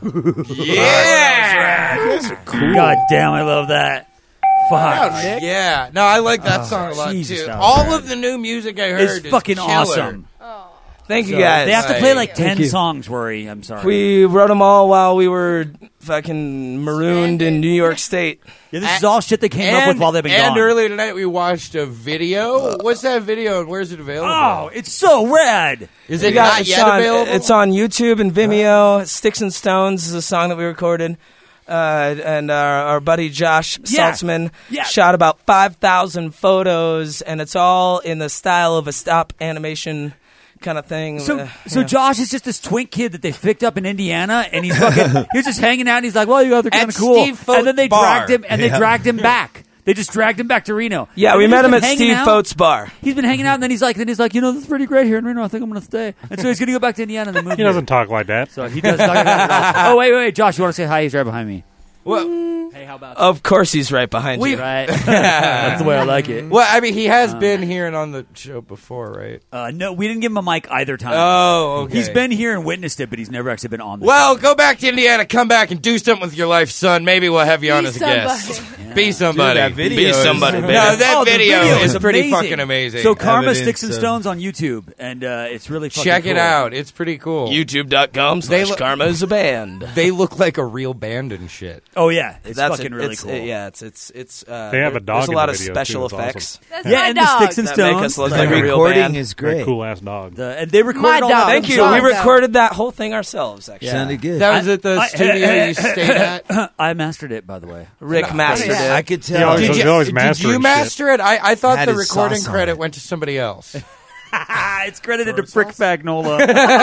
Yeah. You guys are cool. God damn, I love that. Fuck. Yeah. No, I like that Oh, song a lot Jesus, too. that was All bad. of the new music I heard It's is fucking killer. awesome. Thank you So guys. They have to play like Thank ten you. songs, Rory. I'm sorry. We wrote them all while we were fucking marooned in New York State. Yeah, this is all shit they came up with while they've been and gone. earlier tonight we watched a video. What's that video and where's it available? Oh, it's so rad. Is We it got- not it's yet on, available? It's on YouTube and Vimeo. Sticks and Stones is a song that we recorded. Uh, and our, our buddy Josh Yeah. Saltzman Yeah. shot about five thousand photos, and it's all in the style of a stop animation kind of thing. So, Uh, so yeah. Josh is just this twink kid that they picked up in Indiana, and he's fucking, he's just hanging out. And he's like, "Well, you guys are kind At of cool." Steve Fote's And then they bar. dragged him, and they Yeah. dragged him back. They just dragged him back to Reno. Yeah, And we then met he's him been at hanging Steve out. Fote's bar. He's been hanging out, and then he's like, then he's like, you know, this is pretty great here in Reno. I think I'm going to stay. And so he's going to go back to Indiana and then move. He here. doesn't talk like that. So he does talk like that at all. Oh wait, wait, wait, Josh, you want to say hi? He's right behind me. Well, Hey, how about Of course, he's right behind We- you. Right. That's the way I like it. well, I mean, he has been here and on the show before, right? Uh, no, we didn't give him a mic either time. Oh, okay. He's been here and witnessed it, but he's never actually been on the Well, show. go back to Indiana, come back and do something with your life, son. Maybe we'll have you on Be as a guest. somebody. Be somebody. Dude, that video Be is- somebody, baby. No, that Oh, the video, is pretty amazing. fucking amazing. So Karma Evidence Sticks and of- Stones on YouTube, and uh, it's really fucking Check it cool. out. It's pretty cool. YouTube.com They slash look- Karma is a band. They look like a real band and shit. Oh yeah, it's That's fucking it. really it's, cool. uh, yeah, it's it's it's. Uh, They have a there- dog There's a in lot the of video, special too. It's effects. That's Yeah, my and dog. the Sticks and That make Stones. us look The like a real recording band. is Very great. cool ass dog. The- and they recorded My all dog. that. Thank you. Dog, We though. recorded that whole thing ourselves. Actually, Yeah. Sounded good. That was at the I- studio you stayed at? I mastered it, by the way. Rick mastered I it. could He tell. always, Did he you, always did mastering you shit. master it? I, I thought Had the his recording sauce on credit it. went to somebody else. it's credited to Brick Magnola.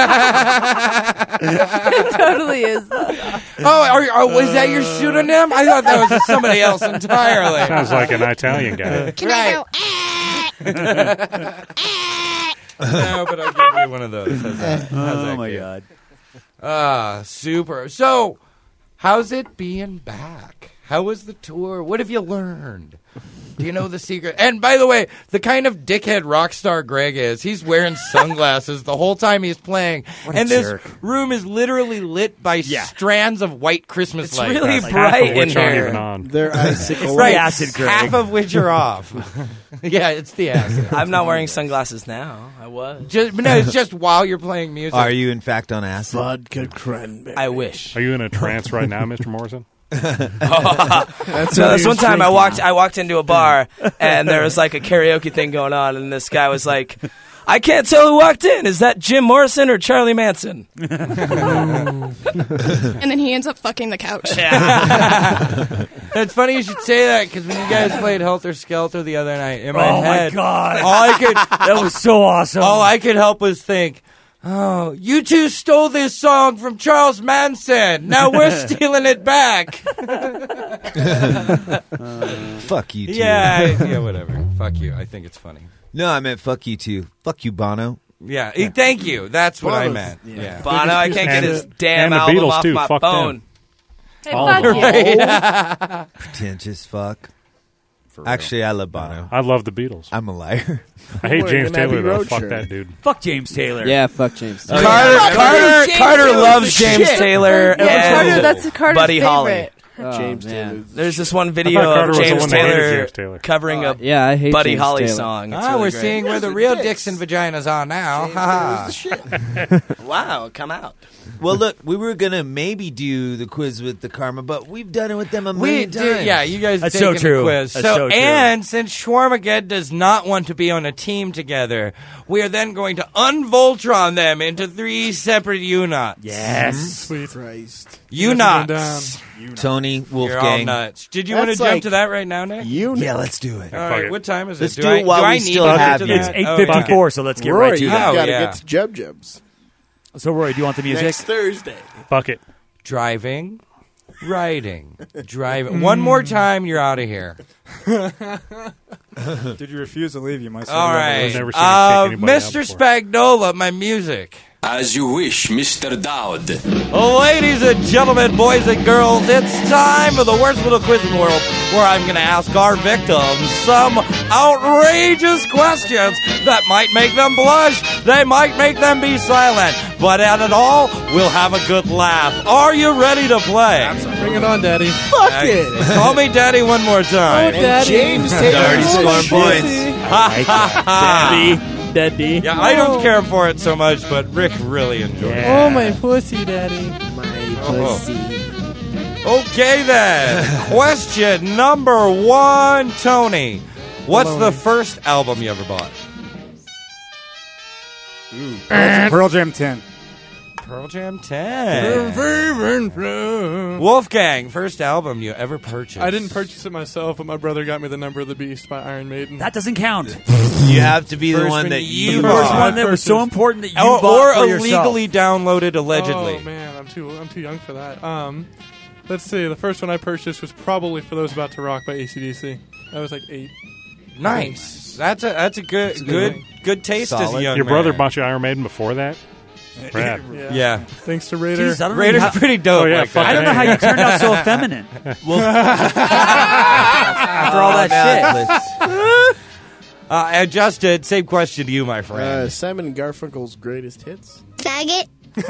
It totally is. Oh, are, are, was that your pseudonym? I thought that was somebody else entirely. Sounds like an Italian guy. Can I go? No, but I'll give you one of those. How's that? How's Oh that my kid? god. Ah, super. So, how's it being back? How was the tour? What have you learned? Do you know the secret? And by the way, the kind of dickhead rock star Greg is, he's wearing sunglasses the whole time he's playing. What a And this jerk. room is literally lit by Yeah. strands of white Christmas It's lights. really Half bright of in which aren't here. even on. They're icicle. Right, acid, Greg. half of which are off. Yeah, it's the acid. I'm not wearing sunglasses now. I was. Just, but no, it's just while you're playing music. Are you in fact on acid? Vodka cranberry. I wish. Are you in a trance right now, Mister Morrison? That's So what this he one was time I drinking. walked I walked into a bar and there was like a karaoke thing going on and this guy was like, I can't tell who walked in. Is that Jim Morrison or Charlie Manson? And then he ends up fucking the couch. It's funny you should say that because when you guys played Helter Skelter the other night, in my Oh my head, God. all I could That was so awesome. all I could help was think, oh, you two stole this song from Charles Manson. Now we're stealing it back. Fuck you too. Yeah, I- yeah, whatever. Fuck you. I think it's funny. No, I meant fuck you too. Fuck you, Bono. Yeah, eh, thank you. That's what I Bono's- meant. yeah. Yeah. Bono, I can't get And his the- damn and the album Beatles, off too. my Fuck them. phone. Hey, All fuck of you. Right. Pretentious fuck. Actually, I love Bono. I love the Beatles. I'm a liar. I hate Wearing James an Abbey Taylor, though. Road Fuck shirt. that dude. Fuck James Taylor. Yeah, fuck James. Carter, Yeah. Carter, James Carter Taylor's loves the James shit. Taylor Yeah, and Carter, that's Carter's Buddy Holly. favorite. Oh, James man. Taylor. There's this one I video thought Carter of was the James one that hated Taylor, James Taylor. covering a Yeah, I hate Buddy James Holly Taylor. song. It's Ah, really we're great. seeing where the real dicks and vaginas are now. Ha ha. Wow, come out. Well, look, we were gonna maybe do the quiz with the Karma, but we've done it with them a We million did, times. yeah. You guys That's taking so true. the quiz. That's so true. and since Schwarmageddon does not want to be on a team together, we are then going to unvoltron them into three separate units. Yes. Sweet. Christ. Units. Tony, You're all Wolfgang. nuts. Did you want to That's jump like to that right now, Nick? You Yeah, let's do it. All Fuck right. it. What time is Let's it? do I, it while do we I still need to have get you. to It's that? eight Oh, fifty-four, yeah. so let's get Rory, right to you've that. Oh, got to yeah. get to Jub Jubs So, Rory, do you want the music? next Thursday. Fuck it. Driving, riding, driving. One more time, you're out of here. Did you refuse to leave? You might. All right, I've never seen you kick uh, anybody out Mister before. Spagnola, my music. As you wish, Mister Dowd. Ladies and gentlemen, boys and girls, it's time for the worst little quiz in the world, where I'm going to ask our victims some outrageous questions that might make them blush, they might make them be silent, but at it all, we'll have a good laugh. Are you ready to play? Bring it on, Daddy. Fuck it. Call me Daddy one more time. Oh, Daddy. James already scoring points. Daddy. Daddy. Yeah, I don't care for it so much, but Rick really enjoys it. Oh, my pussy, Daddy. My pussy. Okay, then. Question number one, Tony. What's the first album you ever bought? Ooh, Pearl, Pearl Jam ten. Pearl Jam ten. Wolfgang, first album you ever purchased? I didn't purchase it myself, but my brother got me the Number of the Beast by Iron Maiden. That doesn't count. You have to be the First one one that you you The first bought. one that was so important that you or, bought or for yourself. illegally downloaded, allegedly. Oh man, I'm too I'm too young for that. Um, let's see. The first one I purchased was probably For Those About to Rock by A C D C. I was like eight. Nice. That's a that's a good That's a good good good, taste as a young Your man. brother bought you Iron Maiden before that? Rad. Yeah. Yeah. Thanks to Raider. Jeez, I don't know Raider's how- pretty dope. Oh, yeah, like fuck that. I don't know how you turned out so effeminate. After all that shit. Uh, and Justin, same question to you, my friend. Uh, Simon and Garfunkel's greatest hits. Faggot.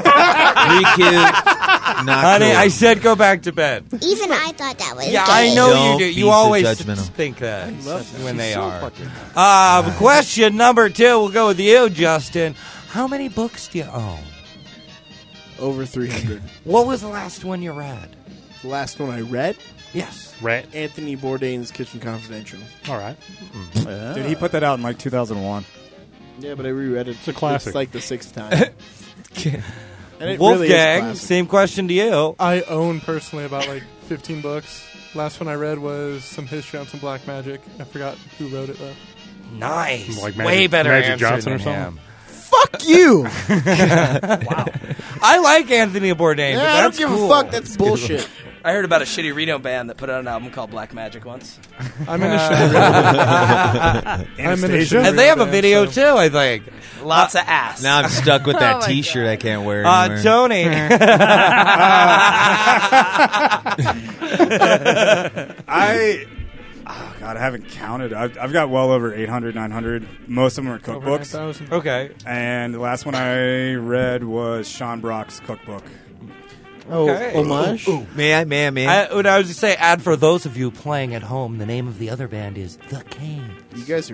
Not Honey, cool. I said go back to bed. Even I thought that was Yeah, gay. I know Don't you do. be You so always judgmental. think that when they so are. fucking- Um, question number two. We'll go with you, Justin. How many books do you own? Over three hundred. What was the last one you read? The last one I read? Yes. Rat. Anthony Bourdain's Kitchen Confidential. All right. Dude, he put that out in like two thousand one. Yeah, but I reread it. It's a classic. It's like the sixth time. And it really is Wolfgang, classic. same question to you. I own personally about like fifteen books. Last one I read was some history on some black magic. I forgot who wrote it though. Nice. Like Way Magic- better Magic answer Johnson or than something? him. Fuck you! Wow. I like Anthony Bourdain, Yeah, but I don't that's give cool. a fuck. That's bullshit. I heard about a shitty Reno band that put out an album called Black Magic once. I'm in a shitty band. I'm in a Anastasia? shitty And they have a band, video so- too, I think. Lots of ass. Now I'm stuck with that Oh my T-shirt I can't wear Uh, anymore. Tony. I, oh God, I haven't counted. I've, I've got well over eight hundred, nine hundred. Most of them are Over nine cookbooks. thousand. Okay. And the last one I read was Sean Brock's cookbook. Okay. Oh, homage? May I, may I, may I? I, what I was just say, add for those of you playing at home, the name of the other band is The Canes. You guys are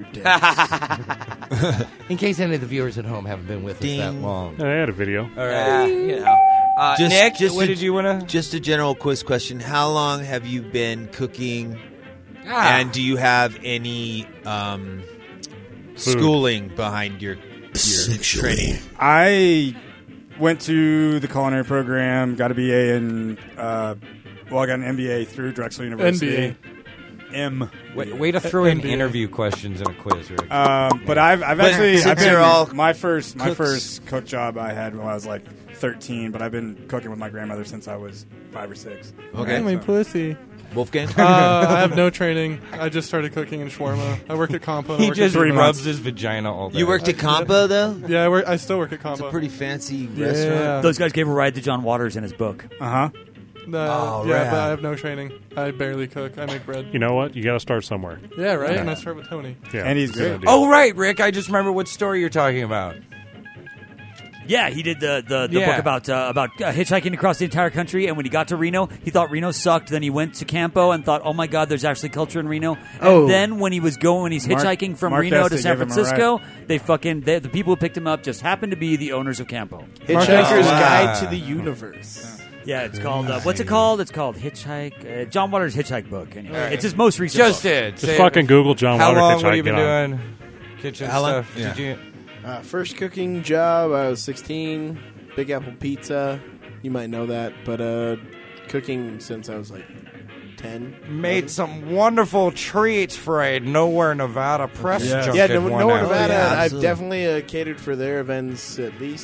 dead. In case any of the viewers at home haven't been with Ding. us that long. I had a video. All right. Uh, you know. Uh, Just- Nick, just what a- did you want to? Just a general quiz question. How long have you been cooking? Ah. And do you have any um, schooling behind your, your training? I went to the culinary program, got a B A in, uh, well, I got an M B A through Drexel University. N M. Way, way to throw in N B A. interview questions in a quiz, Rick. Um, but I've, I've But actually, since I've been, they're all my first, my cooks- first cook job I had when I was like thirteen, but I've been cooking with my grandmother since I was five or six. Okay. Oh, my So- pussy. Wolfgang? Uh, I have no training. I just started cooking in shawarma. I work at Compo. I He work just at three rubs months. his vagina all day. You worked at Compo, though? Yeah, I, work, I still work at It's Compo. a pretty fancy Yeah. restaurant. Those guys gave a ride to John Waters in his book. Uh huh. Uh, Oh, yeah, rad. but I have no training. I barely cook. I make bread. You know what? You got to start somewhere. Yeah, right? And I start with Tony. Yeah. And he's good great. idea. Oh, right, Rick. I just remember what story you're talking about. Yeah, he did the the, the Yeah. book about uh, about uh, hitchhiking across the entire country. And when he got to Reno, he thought Reno sucked. Then he went to Campo and thought, "Oh my God, there's actually culture in Reno." And Oh. then when he was going, when he's Mark- hitchhiking from Mark Reno to Esty San gave him a Francisco, they fucking they, the people who picked him up just happened to be the owners of Campo. Hitchhiker's wow. Guide to the Universe. Yeah, it's called uh, what's it called? It's called Hitchhike. Uh, John Waters' Hitchhike book. Anyway, it's his most recent. Just book. did. Just Say- fucking Google John How Waters long hitchhike. have you been get on. doing kitchen How long? stuff? Yeah. Did you? Uh, first cooking job, I was sixteen. Big Apple Pizza. You might know that. But uh, cooking since I was like ten. Made some wonderful treats for a Nowhere, Nevada press Yeah. junket Yeah, no, one Nowhere, night. Nevada. yeah, I've absolutely. definitely uh, catered for their events at least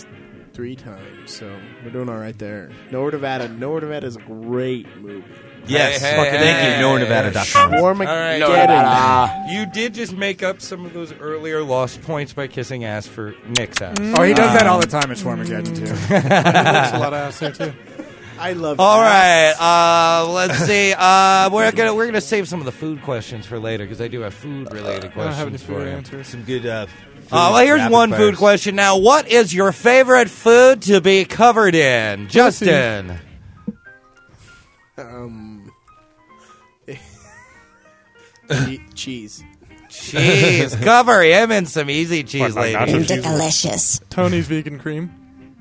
three times, so we're doing all right there. Nowhere, Nevada. Nowhere, Nevada is a great movie. Yes. Hey, Fucking hey, thank hey, you. Nowhere Nevada dot com. All Schwarmageddon. right. You did just make up some of those earlier lost points by kissing ass for Nick's ass. Oh, he does that all the time at Schwarmageddon, too. There's a lot of ass there too. I love. All right, ass. uh, let's see. Uh, we're gonna we're gonna save some of the food questions for later because I do have food related I don't have any questions food for you. answers. Some good. Uh, Uh, well, here's rapid one fires. food question now. What is your favorite food to be covered in, Justin? Um, che- cheese. Cheese. Cover him in some easy cheese, Like lady. nacho cheese. Delicious. Tony's vegan cream.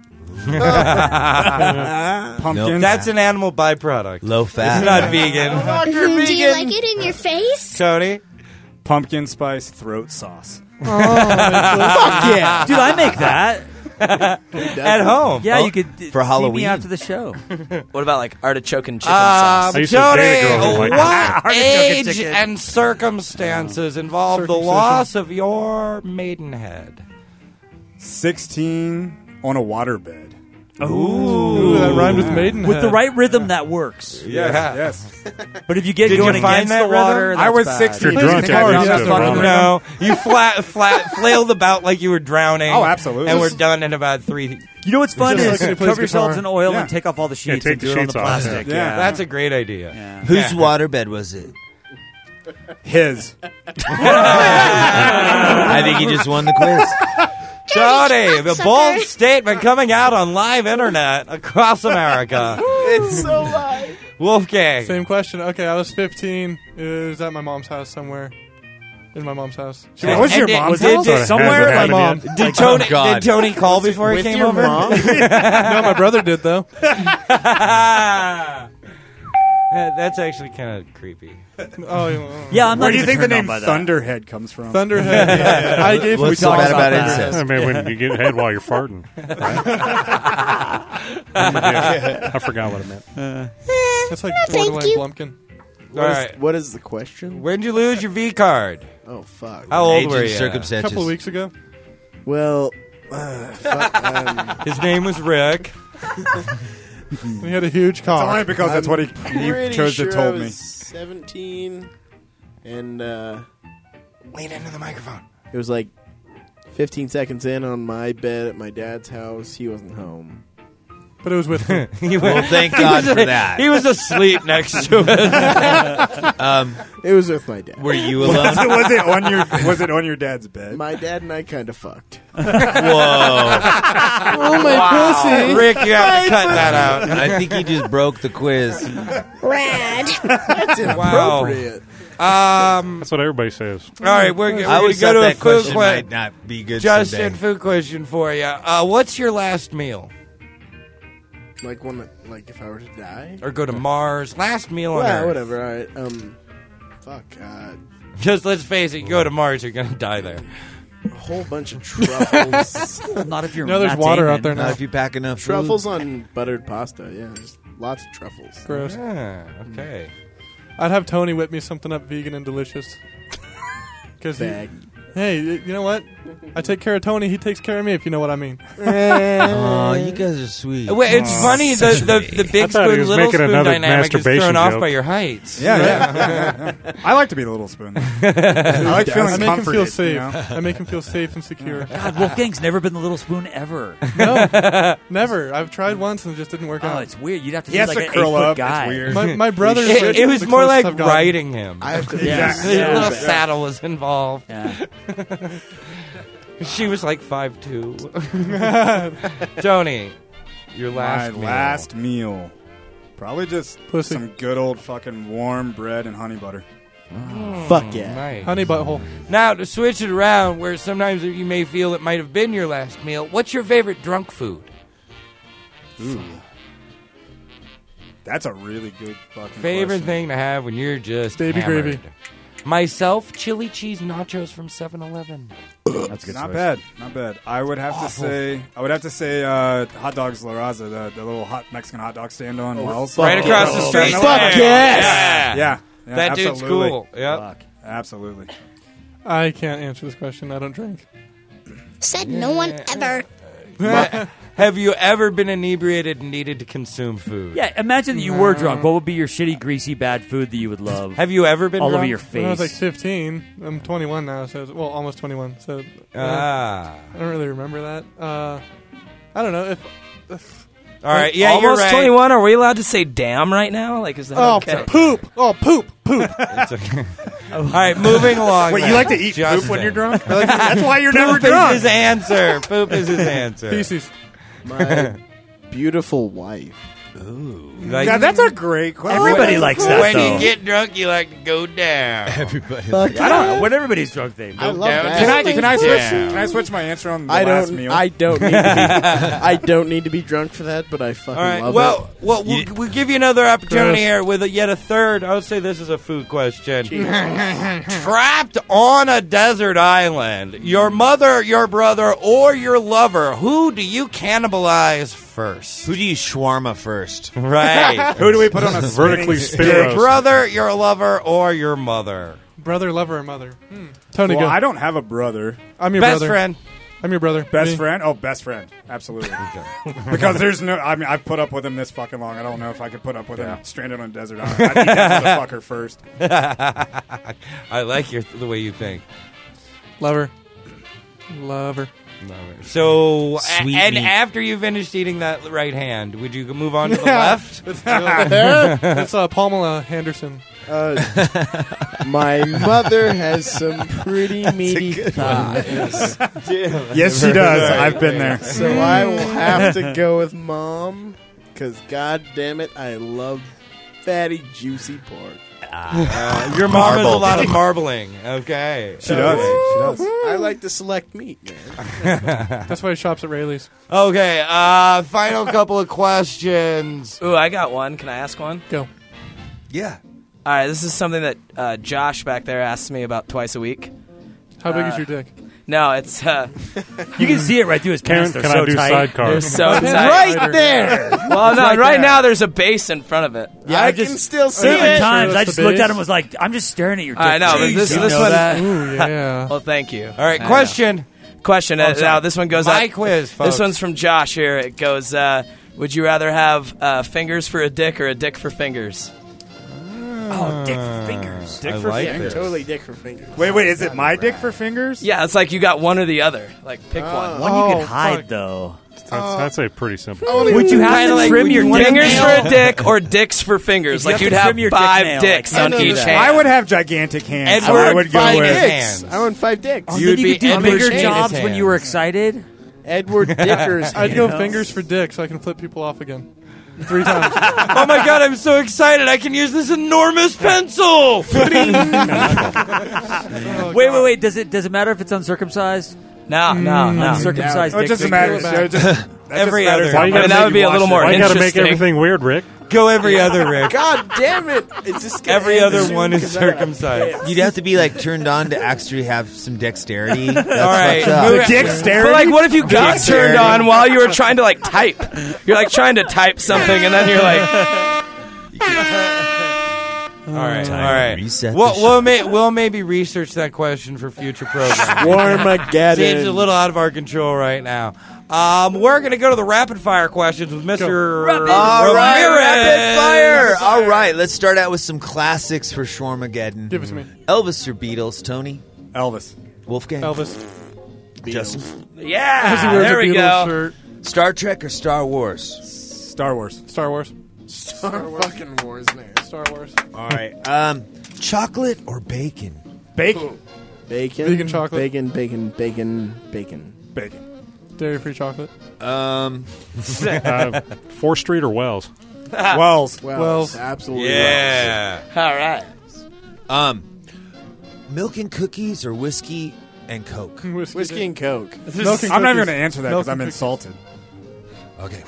Pumpkins. That's an animal byproduct. Low fat. It's not vegan. Mm, do you like it in your face? Tony? Pumpkin spice throat sauce. Oh, fuck yeah, dude! I make that at home. Yeah, Oh, you could d- for see Halloween. me after the show. What about like artichoke and chicken Um, sauce? I used to date a Tony, girl who liked what Artichoke and age chicken. and circumstances involve the Circumcision. loss of your maidenhead? sixteen on a waterbed. Ooh, that rhymed with Maidenhead. With the right rhythm, that works. Yes, Yeah. yes. But if you get Did you going find against that the water, rhythm? that's I was bad. sixteen. You're drunk, Plays I guitar, used yeah, to fucking vomit. No, you flat, flat, flailed about like you were drowning. Oh, absolutely. And we're done in about three. You know what's fun Just is like when he plays cover yourselves guitar. in oil Yeah. and take off all the sheets take and the do it on sheets the off. plastic. Yeah. Yeah, That's a great idea. Yeah. Whose waterbed was it? His. I think he just won the quiz. Tony, the Sucker. bold statement coming out on live internet across America. It's so live. Wolfgang. Same question. Okay, I was fifteen. It was at my mom's house somewhere. In my mom's house. She That was was your did- mom's did- house? did- Hasn't somewhere my mom. happened Did Tony, God. did Tony call before he With came your over? mom? No, my brother did though. Uh, That's actually kind of creepy. Oh, yeah. Yeah, I'm not Where do you even think the turned on name by that. Thunderhead comes from? Thunderhead. Yeah. I gave What's we so talked bad about that. incest? I mean, when you get head while you're farting. I, forget. I forgot what I meant. That's like thank borderline you. Blumpkin. All What is- right. what is the question? When'd you lose your V card? Oh fuck. How old Age were and you? A circumstances. couple of weeks ago. Well, uh, fuck, um, His name was Rick. He had a huge It's only cock. because that's what he, he pretty chose sure to told I was me. seventeen, and uh, Lean into the microphone. it was like fifteen seconds in on my bed at my dad's house. He wasn't home. But it was with him. He Well, was- thank he God was- for that. He was asleep next to it. Um, It was with my dad. were you Was alone? it, was it on your Was it on your dad's bed? My dad and I kind of fucked. Whoa! Oh my pussy! Rick, you have to cut that out. I think he just broke the quiz. Rad. That's Wow. inappropriate. Um, That's what everybody says. all right, we're, we're I going to always go thought to a that food question question. might not be good. Justin, someday. food question for you. Uh, what's your last meal? Like one, that- like if I were to die. Or go to Mars? Last meal on Well, Earth. whatever. All right. Um, fuck. Uh, Just let's face it, you go to Mars, you're going to die there. a whole bunch of truffles. Not if you're. No, there's Matt water Damon. out there now. Not if you pack enough food. Truffles on buttered pasta. Yeah, just lots of truffles. Gross. Ah, okay. I'd have Tony whip me something up vegan and delicious. Because Bag. hey, y- you know what? I take care of Tony. He takes care of me. If you know what I mean. Oh, you guys are sweet. Wait, it's Aw. funny the, the, the I big thought he spoon, was little making spoon another dynamic is masturbation thrown off joke. by your heights. Yeah, yeah. yeah, yeah. I like to be the little spoon. I like feeling I make him feel comforted. safe. You know? I make him feel safe and secure. God, Wolfgang's never been the little spoon ever. No, never. I've tried once and it just didn't work Oh, out. it's weird. You'd have to He be has like to an curl eight-foot up. It's guy. weird. My, my brother. It, it was more like riding him. I have to. Yeah. The Yeah. little saddle was involved. Yeah. She was like five two. Tony, your last My meal. last meal. Probably just Pussy. some good old fucking warm bread and honey butter. Fuck yeah. Nice. honey butthole. Now, to switch it around, where sometimes you may feel it might have been your last meal, what's your favorite drunk food? Ooh. That's a really good fucking Favorite question. thing to have when you're just Baby hammered? gravy. Myself, chili cheese nachos from seven eleven. That's a good. Not choice. bad, not bad. I would have to say, I would have to say, uh, hot dogs La Raza, the, the little hot Mexican hot dog stand on Wells, Right across the street. Fuck there. yes. Yeah. Yeah, yeah, That dude's absolutely. cool. Yep. Fuck. Absolutely. I can't answer this question. I don't drink. Said no one ever. Have you ever been inebriated and needed to consume food? Yeah, imagine that you were drunk. What would be your shitty, greasy, bad food that you would love? Have you ever been all drunk? over your When I was face? like fifteen. I'm twenty-one now, so well, almost twenty-one. So uh, Ah. I don't really remember that. Uh, I don't know if. if All right, yeah, Almost you're right. twenty-one. Are we allowed to say "damn" right now? Like, is that oh, okay? poop! Oh, poop! Poop! It's okay. All right, moving along. Wait, then. you like to eat Justin. poop when you're drunk? That's why you're never Poop drunk. is his answer. Poop is his answer. Feces. My beautiful wife. Ooh. Now, that's a great question. Everybody likes that, When though. you get drunk, you like to go down. Everybody. Fuck I don't know. When everybody's drunk, they I go love down that. Can I, can I switch? Yeah. Can I switch my answer on the I last don't. meal? I don't need to be. I don't need to be drunk for that, but I fucking All right. love Well, it. well, we'll, we'll give you another opportunity Gross. here with a, yet a third. I would say this is a food question. Trapped on a desert island, your mother, your brother, or your lover. Who do you cannibalize first? Who do you shawarma first? Right. Who do we put on a Vertically spinning spit stick? roast. Brother, your lover, or your mother. Brother, lover, or mother? Hmm. Tony, Well, go. I don't have a brother. I'm your Best brother. friend. I'm your brother. Best Me. friend? Oh, best friend. Absolutely. Because there's no. I mean, I've put up with him this fucking long. I don't know if I could put up with him stranded on a desert island. I'd eat that motherfucker first. I like your the way you think. Lover. Lover. So, a- Sweet and meat. after you finished eating that right hand, would you move on to the left? It's, uh, it's uh, Pamela Henderson. Uh, my mother has some pretty meaty thighs. Yes, she does. I've been there. So I will have to go with mom, because god damn it, I love fatty, juicy pork. Uh, your mom does a lot of marbling. Okay. She does. She does. I like to select meat, man. That's why he shops at Rayleigh's. Okay, uh, final couple of questions. Ooh, I got one. Can I ask one? Go. Yeah. All right, this is something that uh, Josh back there asks me about twice a week. How big Uh, is your dick? No, it's uh, You can see it right through his Can, pants. They're can so I do tight. sidecar? they're so tight. Right there! Well, no, right right, there. now there's a base in front of it. Yeah, I, can still see Seven it. times, Sure, I that's just the looked at base. him and was like, I'm just staring at your dick. I know, but Jeez, this- you this know one- that? Ooh, yeah. Well, thank you. All right, I know. question. Question. Oh, uh, sorry. now this one goes My out. quiz, folks. This one's from Josh here. It goes, uh, would you rather have uh, fingers for a dick or a dick for fingers? Oh, dick for fingers. Dick I for like fingers. this. Totally dick for fingers. Wait, wait. Is it my dick for fingers? Yeah, it's like you got one or the other. Like, pick one. One you Oh, could hide, fuck. though. That's, that's a pretty simple. Would you have Kinda to like, trim would your you dick Fingers nail? for a dick or dicks for fingers. If you Like, have you'd to have trim your dick five nail, dicks I on know each that. hand. I would have gigantic hands. so Edward I would go Five with. Dicks. Dicks. I want five dicks. Oh, You'd then you be could do Edward bigger Shane's jobs when you were hands. excited. Edward Dickers. I'd go hands. fingers for dick so I can flip people off again. Three times. Oh my god, I'm so excited. I can use this enormous pencil. Oh, Wait, God. wait, wait. Does it does it matter if it's uncircumcised? No, no, no. Uncircumcised Oh, it dick doesn't pic? matter. It just, that Every just matters other- how Why you much I mean, that you would be a wash little it. more Why you got to make interesting. everything weird, Rick? Go every other, Rick. God damn it! It's just gonna Every end other soon one is 'cause I gotta circumcised. piss. You'd have to be like turned on to actually have some dexterity. That's All right, fucked up. move- Dexterity? But like, what if you got Dexterity. turned on while you were trying to like type? You're like trying to type something, and then you're like, All right, all Time to right. reset the We'll, show. we'll, may, we'll maybe research that question for future programs. Warmageddon. Seems a little out of our control right now. Um, we're going to go to the rapid fire questions with Mister All right, Ramirez. rapid fire. All right, let's start out with some classics for Shwarmageddon. Give it to me. Elvis or Beatles, Tony? Elvis. Wolfgang? Elvis. Justin? yeah, As he wears there a we Beatles go. shirt. Star Trek or Star Wars? Star Wars. Star Wars. Star fucking Wars, man. Star Wars. All right. Um, chocolate or bacon? Bacon. Bacon. Vegan chocolate. Bacon, bacon, bacon, bacon. Bacon. Dairy-free chocolate. Um, uh, Fourth Street or Wells? Wells. Wells. Wells. Absolutely. Yeah. All right. um, milk and cookies or whiskey and Coke? Whiskey, Whiskey and Coke. Milk and I'm not even cookies. going to answer that Milk because I'm and cookies. insulted. Okay.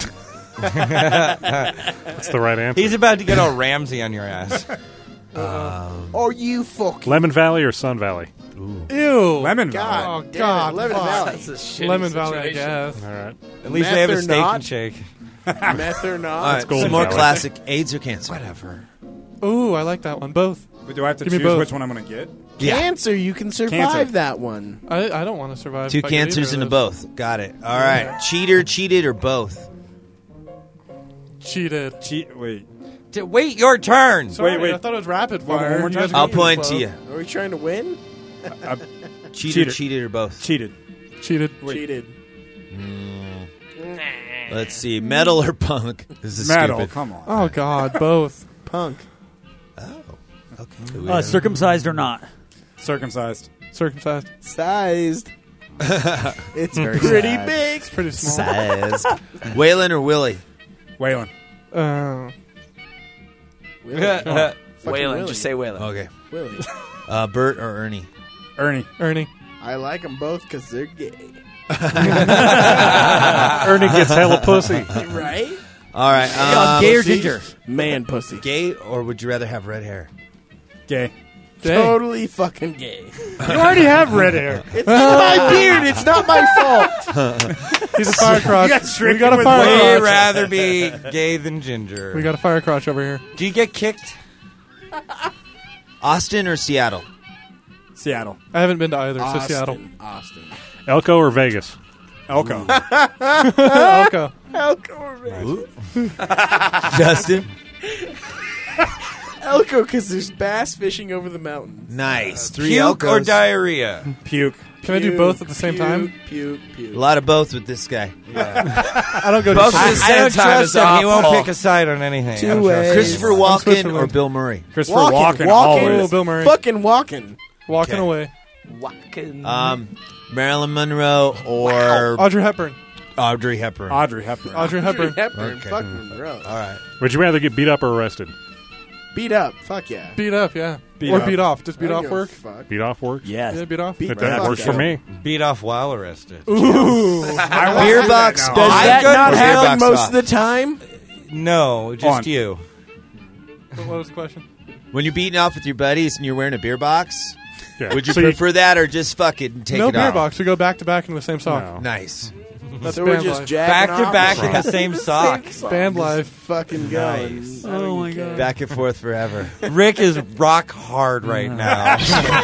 That's the right answer. He's about to get all Ramsey on your ass. Oh, you fucking. Lemon Valley or Sun Valley? Ew. Lemon God. Oh, Valley. damn God. it, Lemon fuck. Valley. That's a shitty Lemon Valley, I situation. guess. All right. At least Meth they have a or steak not? and shake. Meth or not? All right, Golden some more Valley. classic. AIDS or cancer? Whatever. Ooh, I like that one. Both. But do I have to Give me choose both. which one I'm going to get? Yeah. Cancer, you can survive Cancer. that one. I, I don't want to survive. Two if I get cancers either into of those. both. Got it. All right. Cheater, cheated, or both? Cheated. Cheat. Wait. To wait your turn. Sorry, Wait, wait. I thought it was rapid One more fire. time. You guys are I'll getting really point to slow. you. Are we trying to win? Uh, Cheater, Cheater. cheated, or both? cheated. Cheated. Cheated. Let's see. Metal or punk? This is Metal. stupid. Come on. Oh God, both. Punk. Okay. Uh, circumcised or not? Circumcised. Circumcised. Sized. It's Very pretty sad. big. It's pretty small. Size. Waylon or Willie? Waylon. Uh, Willie. Waylon, just say Waylon. Okay. Willie. Uh, Bert or Ernie? Ernie. Ernie. I like them both because they're gay. Ernie gets hella pussy. Right? All right. Uh, Um, gay or ginger? Man pussy. Gay, or would you rather have red hair? Gay. Gay. Totally fucking gay. You already have red hair. It's not my beard. It's not my fault. He's a fire crotch. You got We stricken got a with fire red. Way crotch. rather be gay than ginger. We got a fire crotch over here. Do you get kicked? Austin or Seattle? Seattle. I haven't been to either, so Austin. Seattle. Austin. Elko or Vegas? Elko. Elko. Elko or Vegas? Justin? Elko, because there's bass fishing over the mountains. Nice. Three Puke or Elkos. diarrhea? Puke. Can I do both at the same puke, time? Puke, puke. A lot of both with this guy. I don't go to Both shit. at I, the I same don't time trust is him. He won't awful. pick a side on anything. Two I don't trust ways. him. Christopher From Walken or Switzerland. Bill Murray? Christopher Walken. Walken. Walken. Always. Oh, Bill Murray. Fucking walking. Walking Okay. away. Walking. Um, Marilyn Monroe or Audrey Hepburn. Audrey Hepburn? Audrey Hepburn. Audrey Hepburn. Hepburn. Okay. Fucking Monroe. All right. Would you rather get beat up or arrested? Beat up. Fuck yeah. Beat up, yeah. Beat or up. beat off. Just I beat don't off give a work. Fuck. Beat off work? Yes. Yeah, beat off. Beat That, the that fuck works for out. me. Beat off while arrested. Ooh. Beer box now. on. Does that Good. not Or beer happen box most off. of the time? No, just On. you. What was the question? When you're beating off with your buddies and you're wearing a beer box, Yeah. would you So prefer that or just fucking take no it beer off? box. We go back to back in the same sock. No. Nice. That's So we're band just life. jacking Back to off back or in the something? same sock. Band life. Fucking going. Nice. I don't Oh my even care. God. Back and forth forever. Rick is rock hard right now.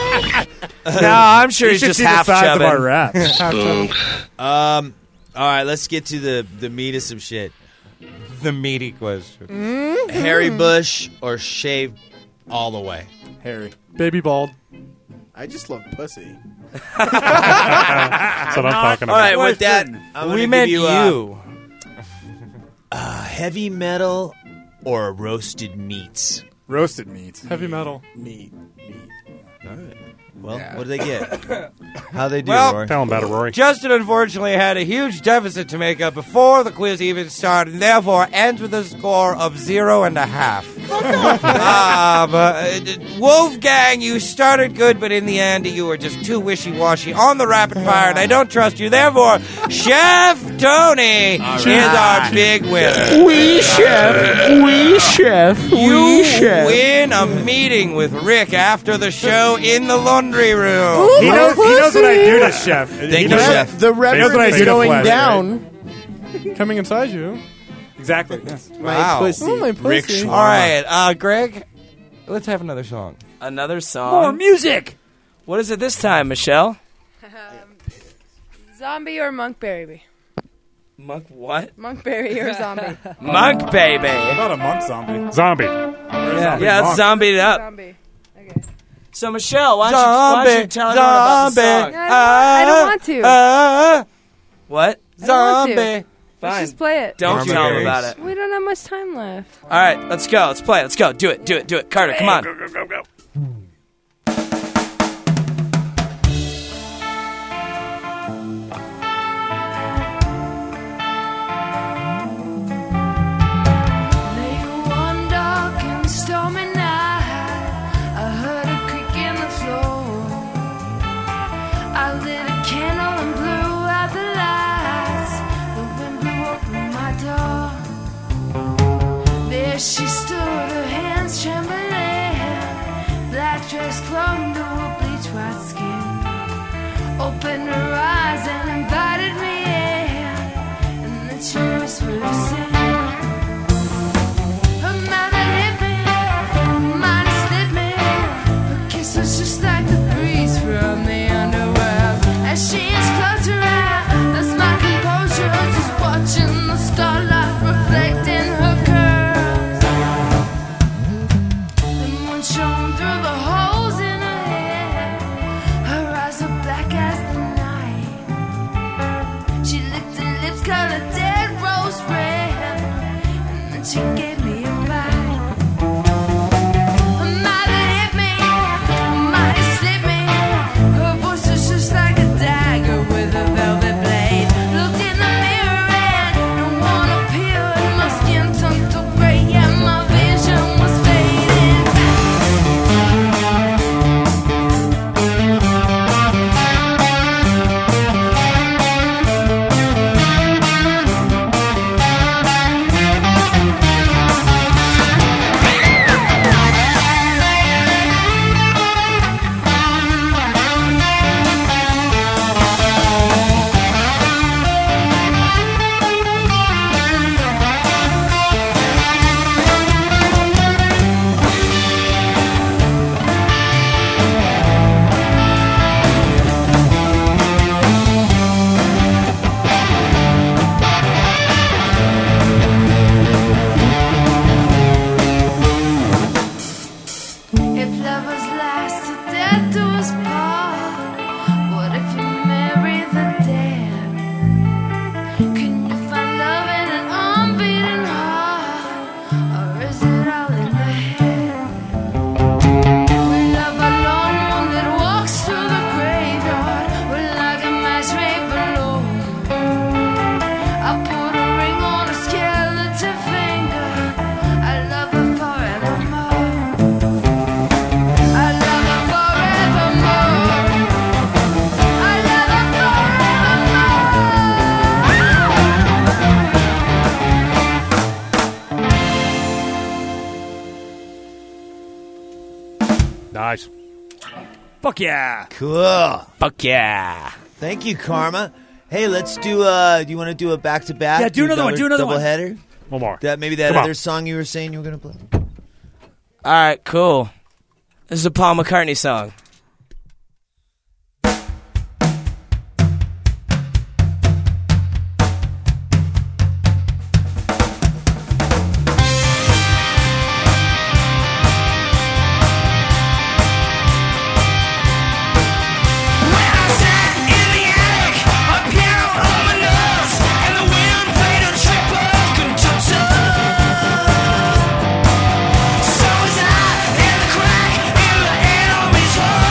No, I'm sure You he's should just see half the size of chubbing. our raps. Half chub. Um. All right, let's get to the the meat of some shit. The meaty question. Harry Bush or shave all the way? Harry. Baby bald. I just love pussy. That's what I'm talking All about. right, with that, I'm We gonna meant give you. you, uh, uh, heavy metal or roasted meats. Roasted meat. Heavy metal. Meat. Meat. All right. Well, what do they get? How they do, Well, Rory? Tell him about it, Rory. Justin unfortunately had a huge deficit to make up before the quiz even started, and therefore ends with a score of zero and a half. um, uh, Wolfgang, you started good, but in the end you were just too wishy-washy on the rapid fire, and I don't trust you. Therefore, Chef Tony is our big winner. We chef. We chef. You We chef. win a meeting with Rick after the show in the laundry room. He knows, he knows what I do to Chef. Thank He you, knows- Chef. The He knows what I reverend do is to going flesh, down. Coming inside you. Exactly. Yes. My Wow. pussy. Oh, my Rick pussy. Schwarm. All right, uh, Greg, let's have another song. Another song. More music. What is it this time, Michelle? Zombie or monk baby? Monk what? Monk berry or zombie? Monk baby. Not a monk zombie. Zombie. Yeah, yeah, monk. it's zombied it up. Zombie. Okay. So Michelle, why don't, you, why don't you tell everyone about the song? No, I, don't, I don't want to. Uh, What? I don't want to. zombie. Let's Fine. just play it. Don't Army tell them berries. about it. We don't have much time left. All right, let's go. Let's play. Let's go. Do it. Do it. Do it. Carter, come on. Go, go, go, go. Late one dark and stormy night, I heard a creak in the floor. I lit a candle and blew out the lights. The wind blew open my door. There she stood, her hands trembling, black dress clung to her bleach white skin. Opened her eyes and invited me in, and then she whispered a sin. Her mouth had hit me, her mind had slipped me. Her kiss was just like the Nice. Fuck yeah. Cool. Fuck yeah. Thank you, Karma. Hey, let's do. Uh, do you want to do a back to back? Yeah, do another one, do another double one. header. One more. That maybe that Come on. other song you were saying you were gonna play. All right, cool. This is a Paul McCartney song. So was I in the crack in the enemy's heart.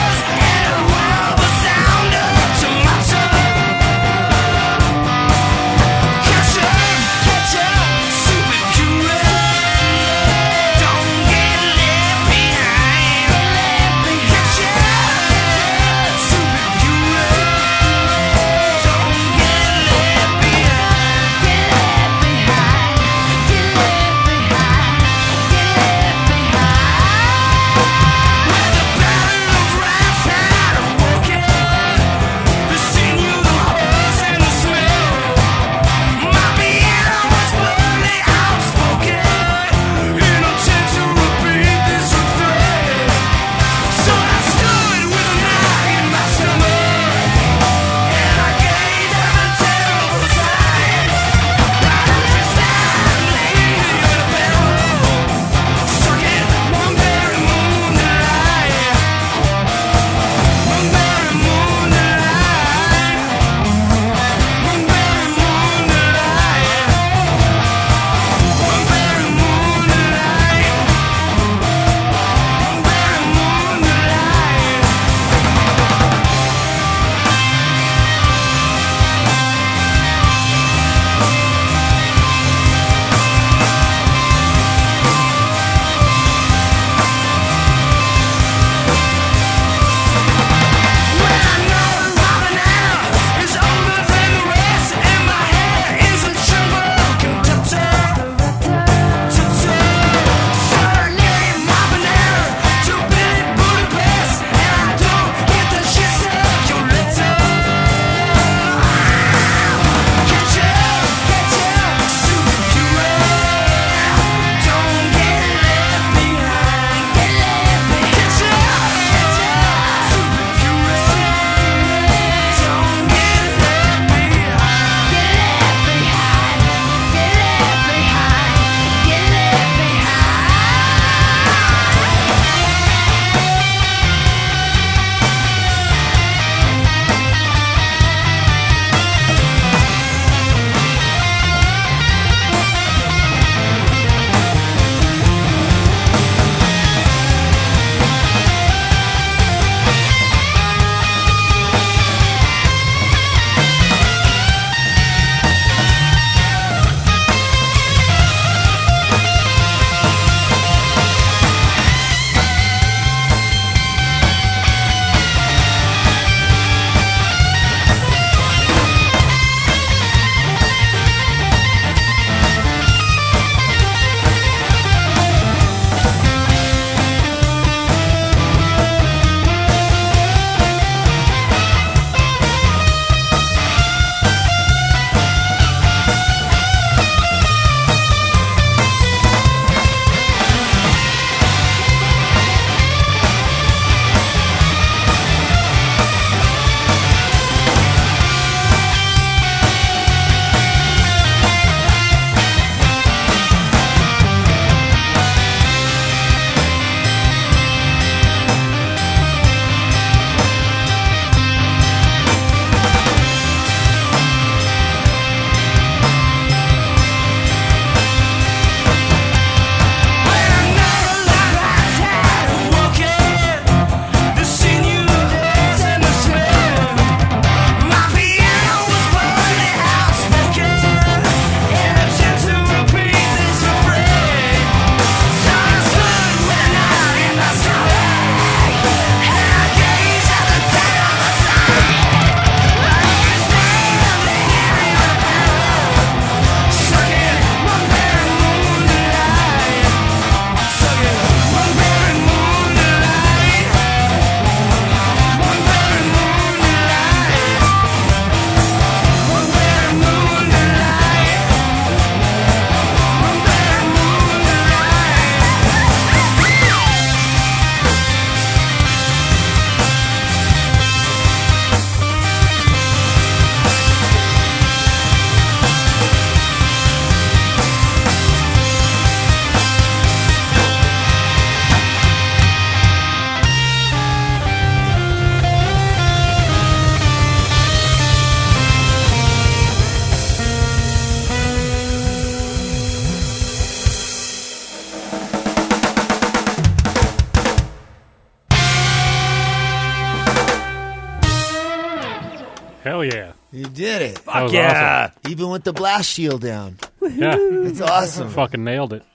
Hell yeah. You did it. That was yeah. awesome. Even with the blast shield down. Yeah. It's awesome. Fucking nailed it.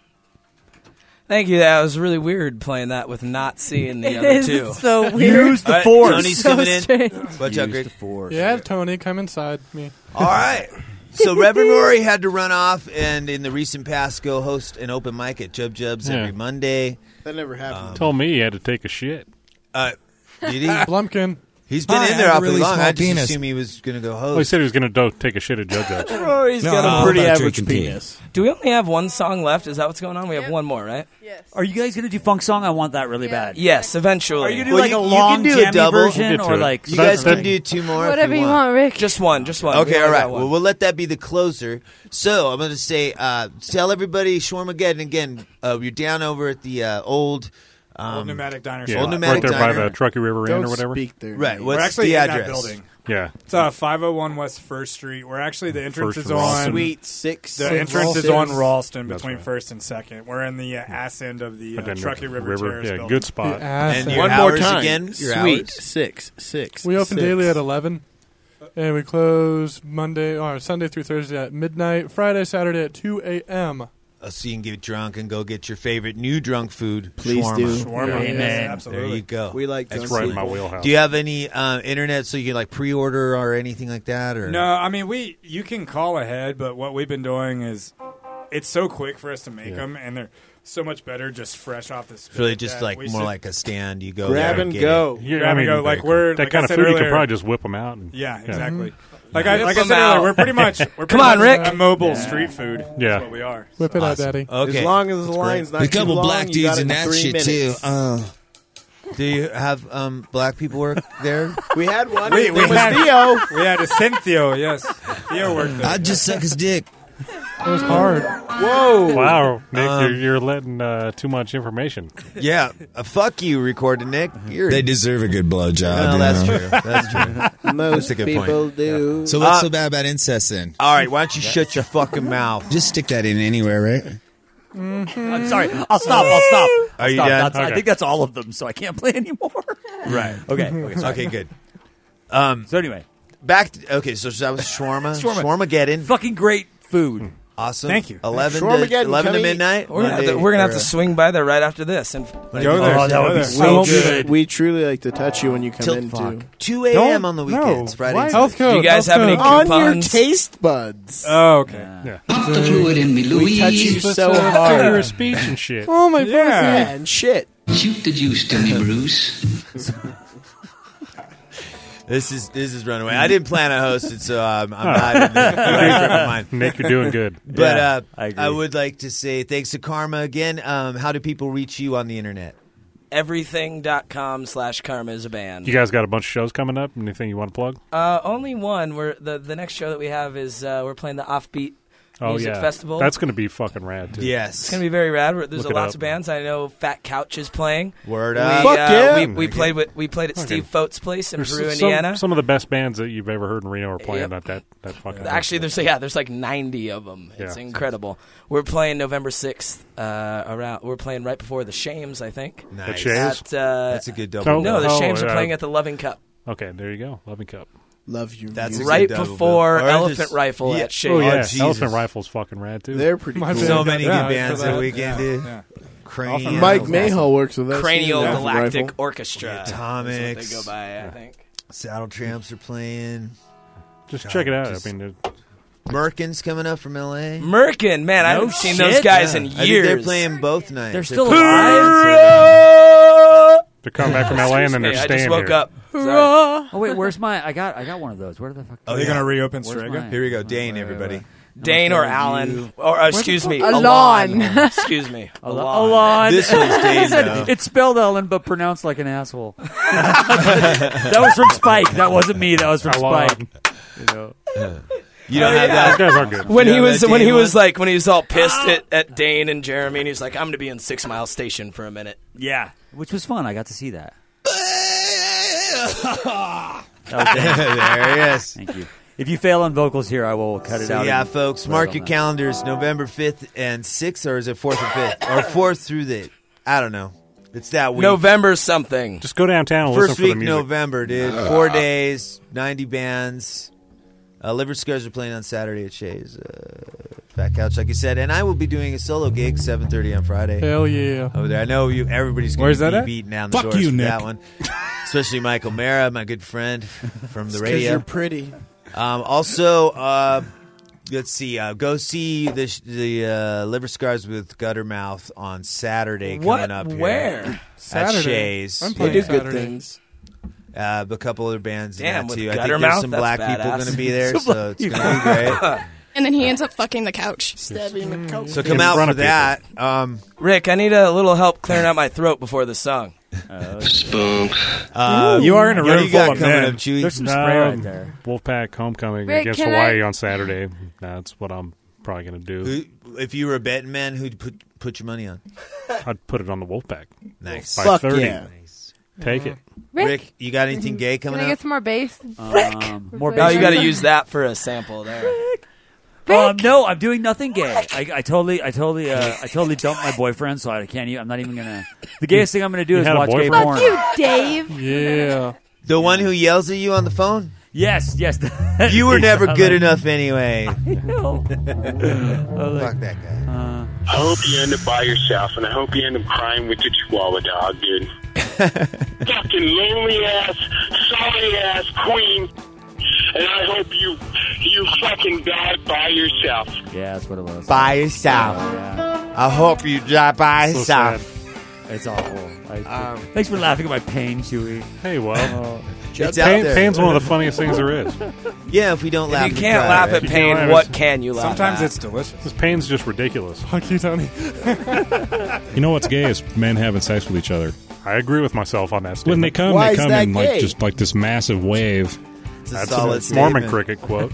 Thank you. That was really weird playing that with not seeing the It other is, two. it's so weird. Use the All right, force. Tony's So coming in. strange. Watch out, Use Greg. the force. Yeah, Tony, come inside me. All right. So Reverend Rory had to run off and in the recent past go host an open mic at Jub Jub's Yeah. every Monday. That never happened. Um, Told me he had to take a shit. Uh, did he? Blumpkin. He's been Hi, in there I have a awfully really long. small I just penis. assumed he was going to go host. Well, he said he was going to do- take a shit at Jub Jub's. Rory's No, got I'm a pretty about average drinking tea. penis. Do we only have one song left? Is that what's going on? We have one more, right? Yes. Are you guys going to do funk song? I want that really bad. Yes, eventually. Are you going to do Well, like you- a you long can do a jammy double. We'll version get to or it. like You That- guys that- can do two more. Whatever if you you want, Rick. Just one, just one. We Okay, only all right. got one. Well, we'll let that be the closer. So I'm going to say, uh, tell everybody, Schwarmageddon again. Uh, you're down over at the uh, old, um, Old Pneumatic Diner. Yeah, Old spot. Pneumatic right there by Diner. the Truckee River Inn Don't or whatever. speak there. Right. We're What's actually the in address? that building. Yeah. It's uh, five oh one West First Street. We're actually the entrance First is and on Ralston. Suite six. The six, entrance is Ralston. on Ralston That's between right. First and Second. We're in the uh, ass end of the uh, But then Truckee the River, Terrace yeah, building. good spot. The ass And end. your One more hours time. again? Your Suite hours? six six. We open six. daily at eleven, and we close Monday or Sunday through Thursday at midnight. Friday, Saturday at two a.m. Uh, so you can get drunk and go get your favorite new drunk food. Please shawarma. do. Shawarma, Yeah. yes, Amen. absolutely. There you go. We like That's drunk right in people. my wheelhouse. Do you have any uh, internet so you can like pre-order or anything like that? Or No, I mean we. You can call ahead, but what we've been doing is, it's so quick for us to make Yeah. them, and they're so much better just fresh off the. It's really spit just that like we more sit- like a stand. You go Grab there and get go. it. Yeah, Grab I and mean, go, like we're that like kind I of said food you earlier- could probably just whip them out. And, Yeah, exactly. Like Yeah. I like I Whip said 'em earlier, out. we're pretty much we're pretty Come on, much Rick. a mobile street food. Yeah. That's what we are. Whip it out, Awesome. Daddy. Okay. As long as the That's line's great. not A couple too long, black you dudes got it in that three shit minutes. too. Uh, Do you have um, black people work there? We had one. We, it we was had Theo. We had a Cynthia, yes. Theo worked there. I'd just suck his dick. It was hard. Whoa. Wow, Nick, Um, you're, you're letting uh, too much information. Yeah. Uh, fuck you, recording Nick. You're They deserve a good blowjob. Well, you that's know? true. That's true. Most a good people point. do. So what's Uh, so bad about incest then? All right, why don't you shut your fucking mouth? Just stick that in anywhere, right? I'm sorry. I'll stop. I'll stop. I'll Are you stop. done? That's, I Okay. think that's all of them, so I can't play anymore. Right. Okay. Okay. sorry. Okay, good. Um, So anyway, back. To, okay, so that was shawarma. Shawarma. Shawarmageddon. fucking great food. Awesome. Thank you. Eleven to Shawarmageddon, eleven to come eat. midnight. We're gonna, have to, Monday, we're gonna have or, to uh, swing by there right after this. And Go there. Oh, that would Go be there. so we, good. we truly like to touch you when you come Till in fuck. too. two a.m. Don't- on the no. weekends. Friday. Why? and Health Saturday. code. do you guys health have any code. On your coupons? taste buds. Oh, okay. Yeah. Pop the fluid in me, We touch you Louise. so Figure hard. of speech and shit. Oh my Yeah. Yeah, and shit. Shoot the juice to me, Bruce. This is this is runaway. I didn't plan on hosting, so um, I'm not in the right frame of mind. Nick, you're doing good. But Yeah, uh, I agree. I would like to say thanks to Karma again. Um, how do people reach you on the internet? everything.com slash karma is a band. You guys got a bunch of shows coming up? Anything you want to plug? Uh, only one. We're the the next show that we have is uh, we're playing the Offbeat Oh, Music yeah. Festival. That's going to be fucking rad, too. Yes, It's gonna be very rad. We're- There's Look a it lots up. of bands. I know Fat Couch is playing. Word We, up. Fuck uh, yeah. we, we played with we played at Okay. Steve Fote's place in There's Peru, some, Indiana. some of the best bands that you've ever heard in Reno are playing Yep. at that, that fucking Actually, there's yeah, there's like ninety of them. It's Yeah. incredible. We're playing November sixth. Uh, around we're playing right before the Shames, I think. Nice. At Shays? At, uh, That's a good double. no, the Oh, Shames are uh, playing at the Loving Cup Okay, there you go. Loving Cup. Love you. That's music. a right good double before bill. Or Elephant just- Rifle yeah. at Shays. Oh, yeah. Jesus. Elephant Rifle's fucking rad, too. They're pretty My cool. band. So many Yeah, good bands for that that. weekend, dude. Yeah. Cranial. Mike Mayhall works with us. Cranial He's an Galactic rifle. Orchestra. Atomics. That's what they go by, I think. Saddle Tramps are playing. Just God, check it out. just- I mean, it- Merkin's coming up from L A. Merkin, man, I No haven't seen shit. those guys Yeah. in I think years. they're playing both nights. They're still playing- they're coming back from L A and then they're Excuse me, I staying just woke here. up. Sorry. Oh wait, where's my? I got. I got one of those. Where the fuck? Oh, Are they yeah. going to reopen Where's Strega? mine? Here we go. Dane, everybody. Dane or Alan, or uh, excuse me, Alon. Alon. Excuse me, Alon. Alon. Alon. This one's Dane, He said though. it's spelled Ellen, but pronounced like an asshole. That was from Spike. That wasn't me. That was from Alon. Spike. You know. You don't Oh, have yeah. that. Those guys are good. When You he know was that when he Dane was one? like when he was all pissed at, at Dane and Jeremy, and he was like, "I'm going to be in Six Mile Station for a minute." Yeah, which was fun. I got to see that. That was Dan. There he is. Thank you. If you fail on vocals here, I will cut it So out. yeah, and folks, put it mark on your that. calendars. November fifth and sixth, or is it fourth and fifth, or fourth through the? I don't know. It's that week. November something. Just go downtown and First listen for week the music. November, dude. Four days, ninety bands. Uh, Liver Scars are playing on Saturday at Shays. Uh, Fat Couch, like you said. And I will be doing a solo gig, seven thirty on Friday. Hell yeah. Over there. I know you. Everybody's going Where's to that be at? beating down the Fuck doors you, for Nick. that one. Especially Michael Mara, my good friend from the It's 'cause radio. you're pretty. Um, also, uh, let's see. Uh, go see the sh- the uh, Liver Scars with Guttermouth on Saturday coming What? up here. Where? Saturday. At Shays. I'm They playing do Saturday. good things. Uh, a couple other bands in Damn, that with too. I think Guttermouth? there's some That's black people badass. going to be there, Some so black it's going to be great. And then he ends up fucking the couch. Stabbing the coat. So come In out front for of people. that. Um, Rick, I need a little help clearing out my throat before the song. Spunk. uh, You are in a what room do you got full of coming men. up, Chewy? There's some Um, spray right there. Wolfpack Homecoming Rick, against can Hawaii I- on Saturday. That's what I'm probably going to do. Who, if you were a betting man, who'd put put your money on? I'd put it on the Wolfpack. Nice. By Fuck thirty. yeah. Take it. Rick, Rick, you got anything gay can coming I up? get some more bass? Um, more Rick. Oh, bass. you got to use that for a sample there. Um, no, I'm doing nothing gay. I, I totally, I totally, uh, I totally dumped my boyfriend, so I can't. Even, I'm not even gonna. The gayest thing I'm gonna do You is had a watch gay boyfriend? porn. Fuck you, Dave. Yeah. The one who yells at you on the phone? Yes, yes. You were never I'm good like- enough anyway. No. I'm like, Fuck that guy. uh, I hope you end up by yourself, and I hope you end up crying with the Chihuahua dog, dude. Fucking lonely ass, sorry ass queen. And I hope you you fucking die by yourself. yeah, that's what it was. By yourself. Yeah, I hope you die by So yourself. it's awful. I, Um, thanks for laughing at my pain, Chewy. Hey, well, It's out pain, there. pain's one of the funniest things there is. Yeah, if we don't laugh, If you we can't cry, laugh right? at You pain, can't laugh what at- can you laugh Sometimes at? it's delicious. This pain's just ridiculous. Fuck you, Tony. You know what's gay is men having sex with each other. I agree with myself on that When they statement. come, Why they is come that in like gay? just like this massive wave. It's a That's solid a Mormon statement. cricket quote.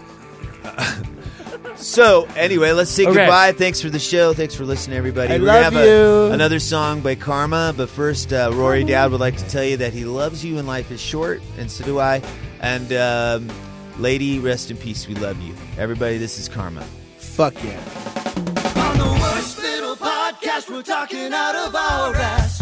So, anyway, let's say Okay. goodbye. Thanks for the show. Thanks for listening, everybody. I We're love gonna have you. A, another song by Karma, but first, uh, Rory Dowd would like to tell you that he loves you and life is short, and so do I. And, um, lady, rest in peace. We love you. Everybody, this is Karma. Fuck yeah. On the worst little podcast, we're talking out of our ass.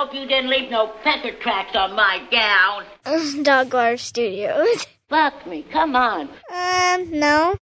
hope you didn't leave no pecker tracks on my gown. Dog Water Studios. Fuck me, come on. Um, no.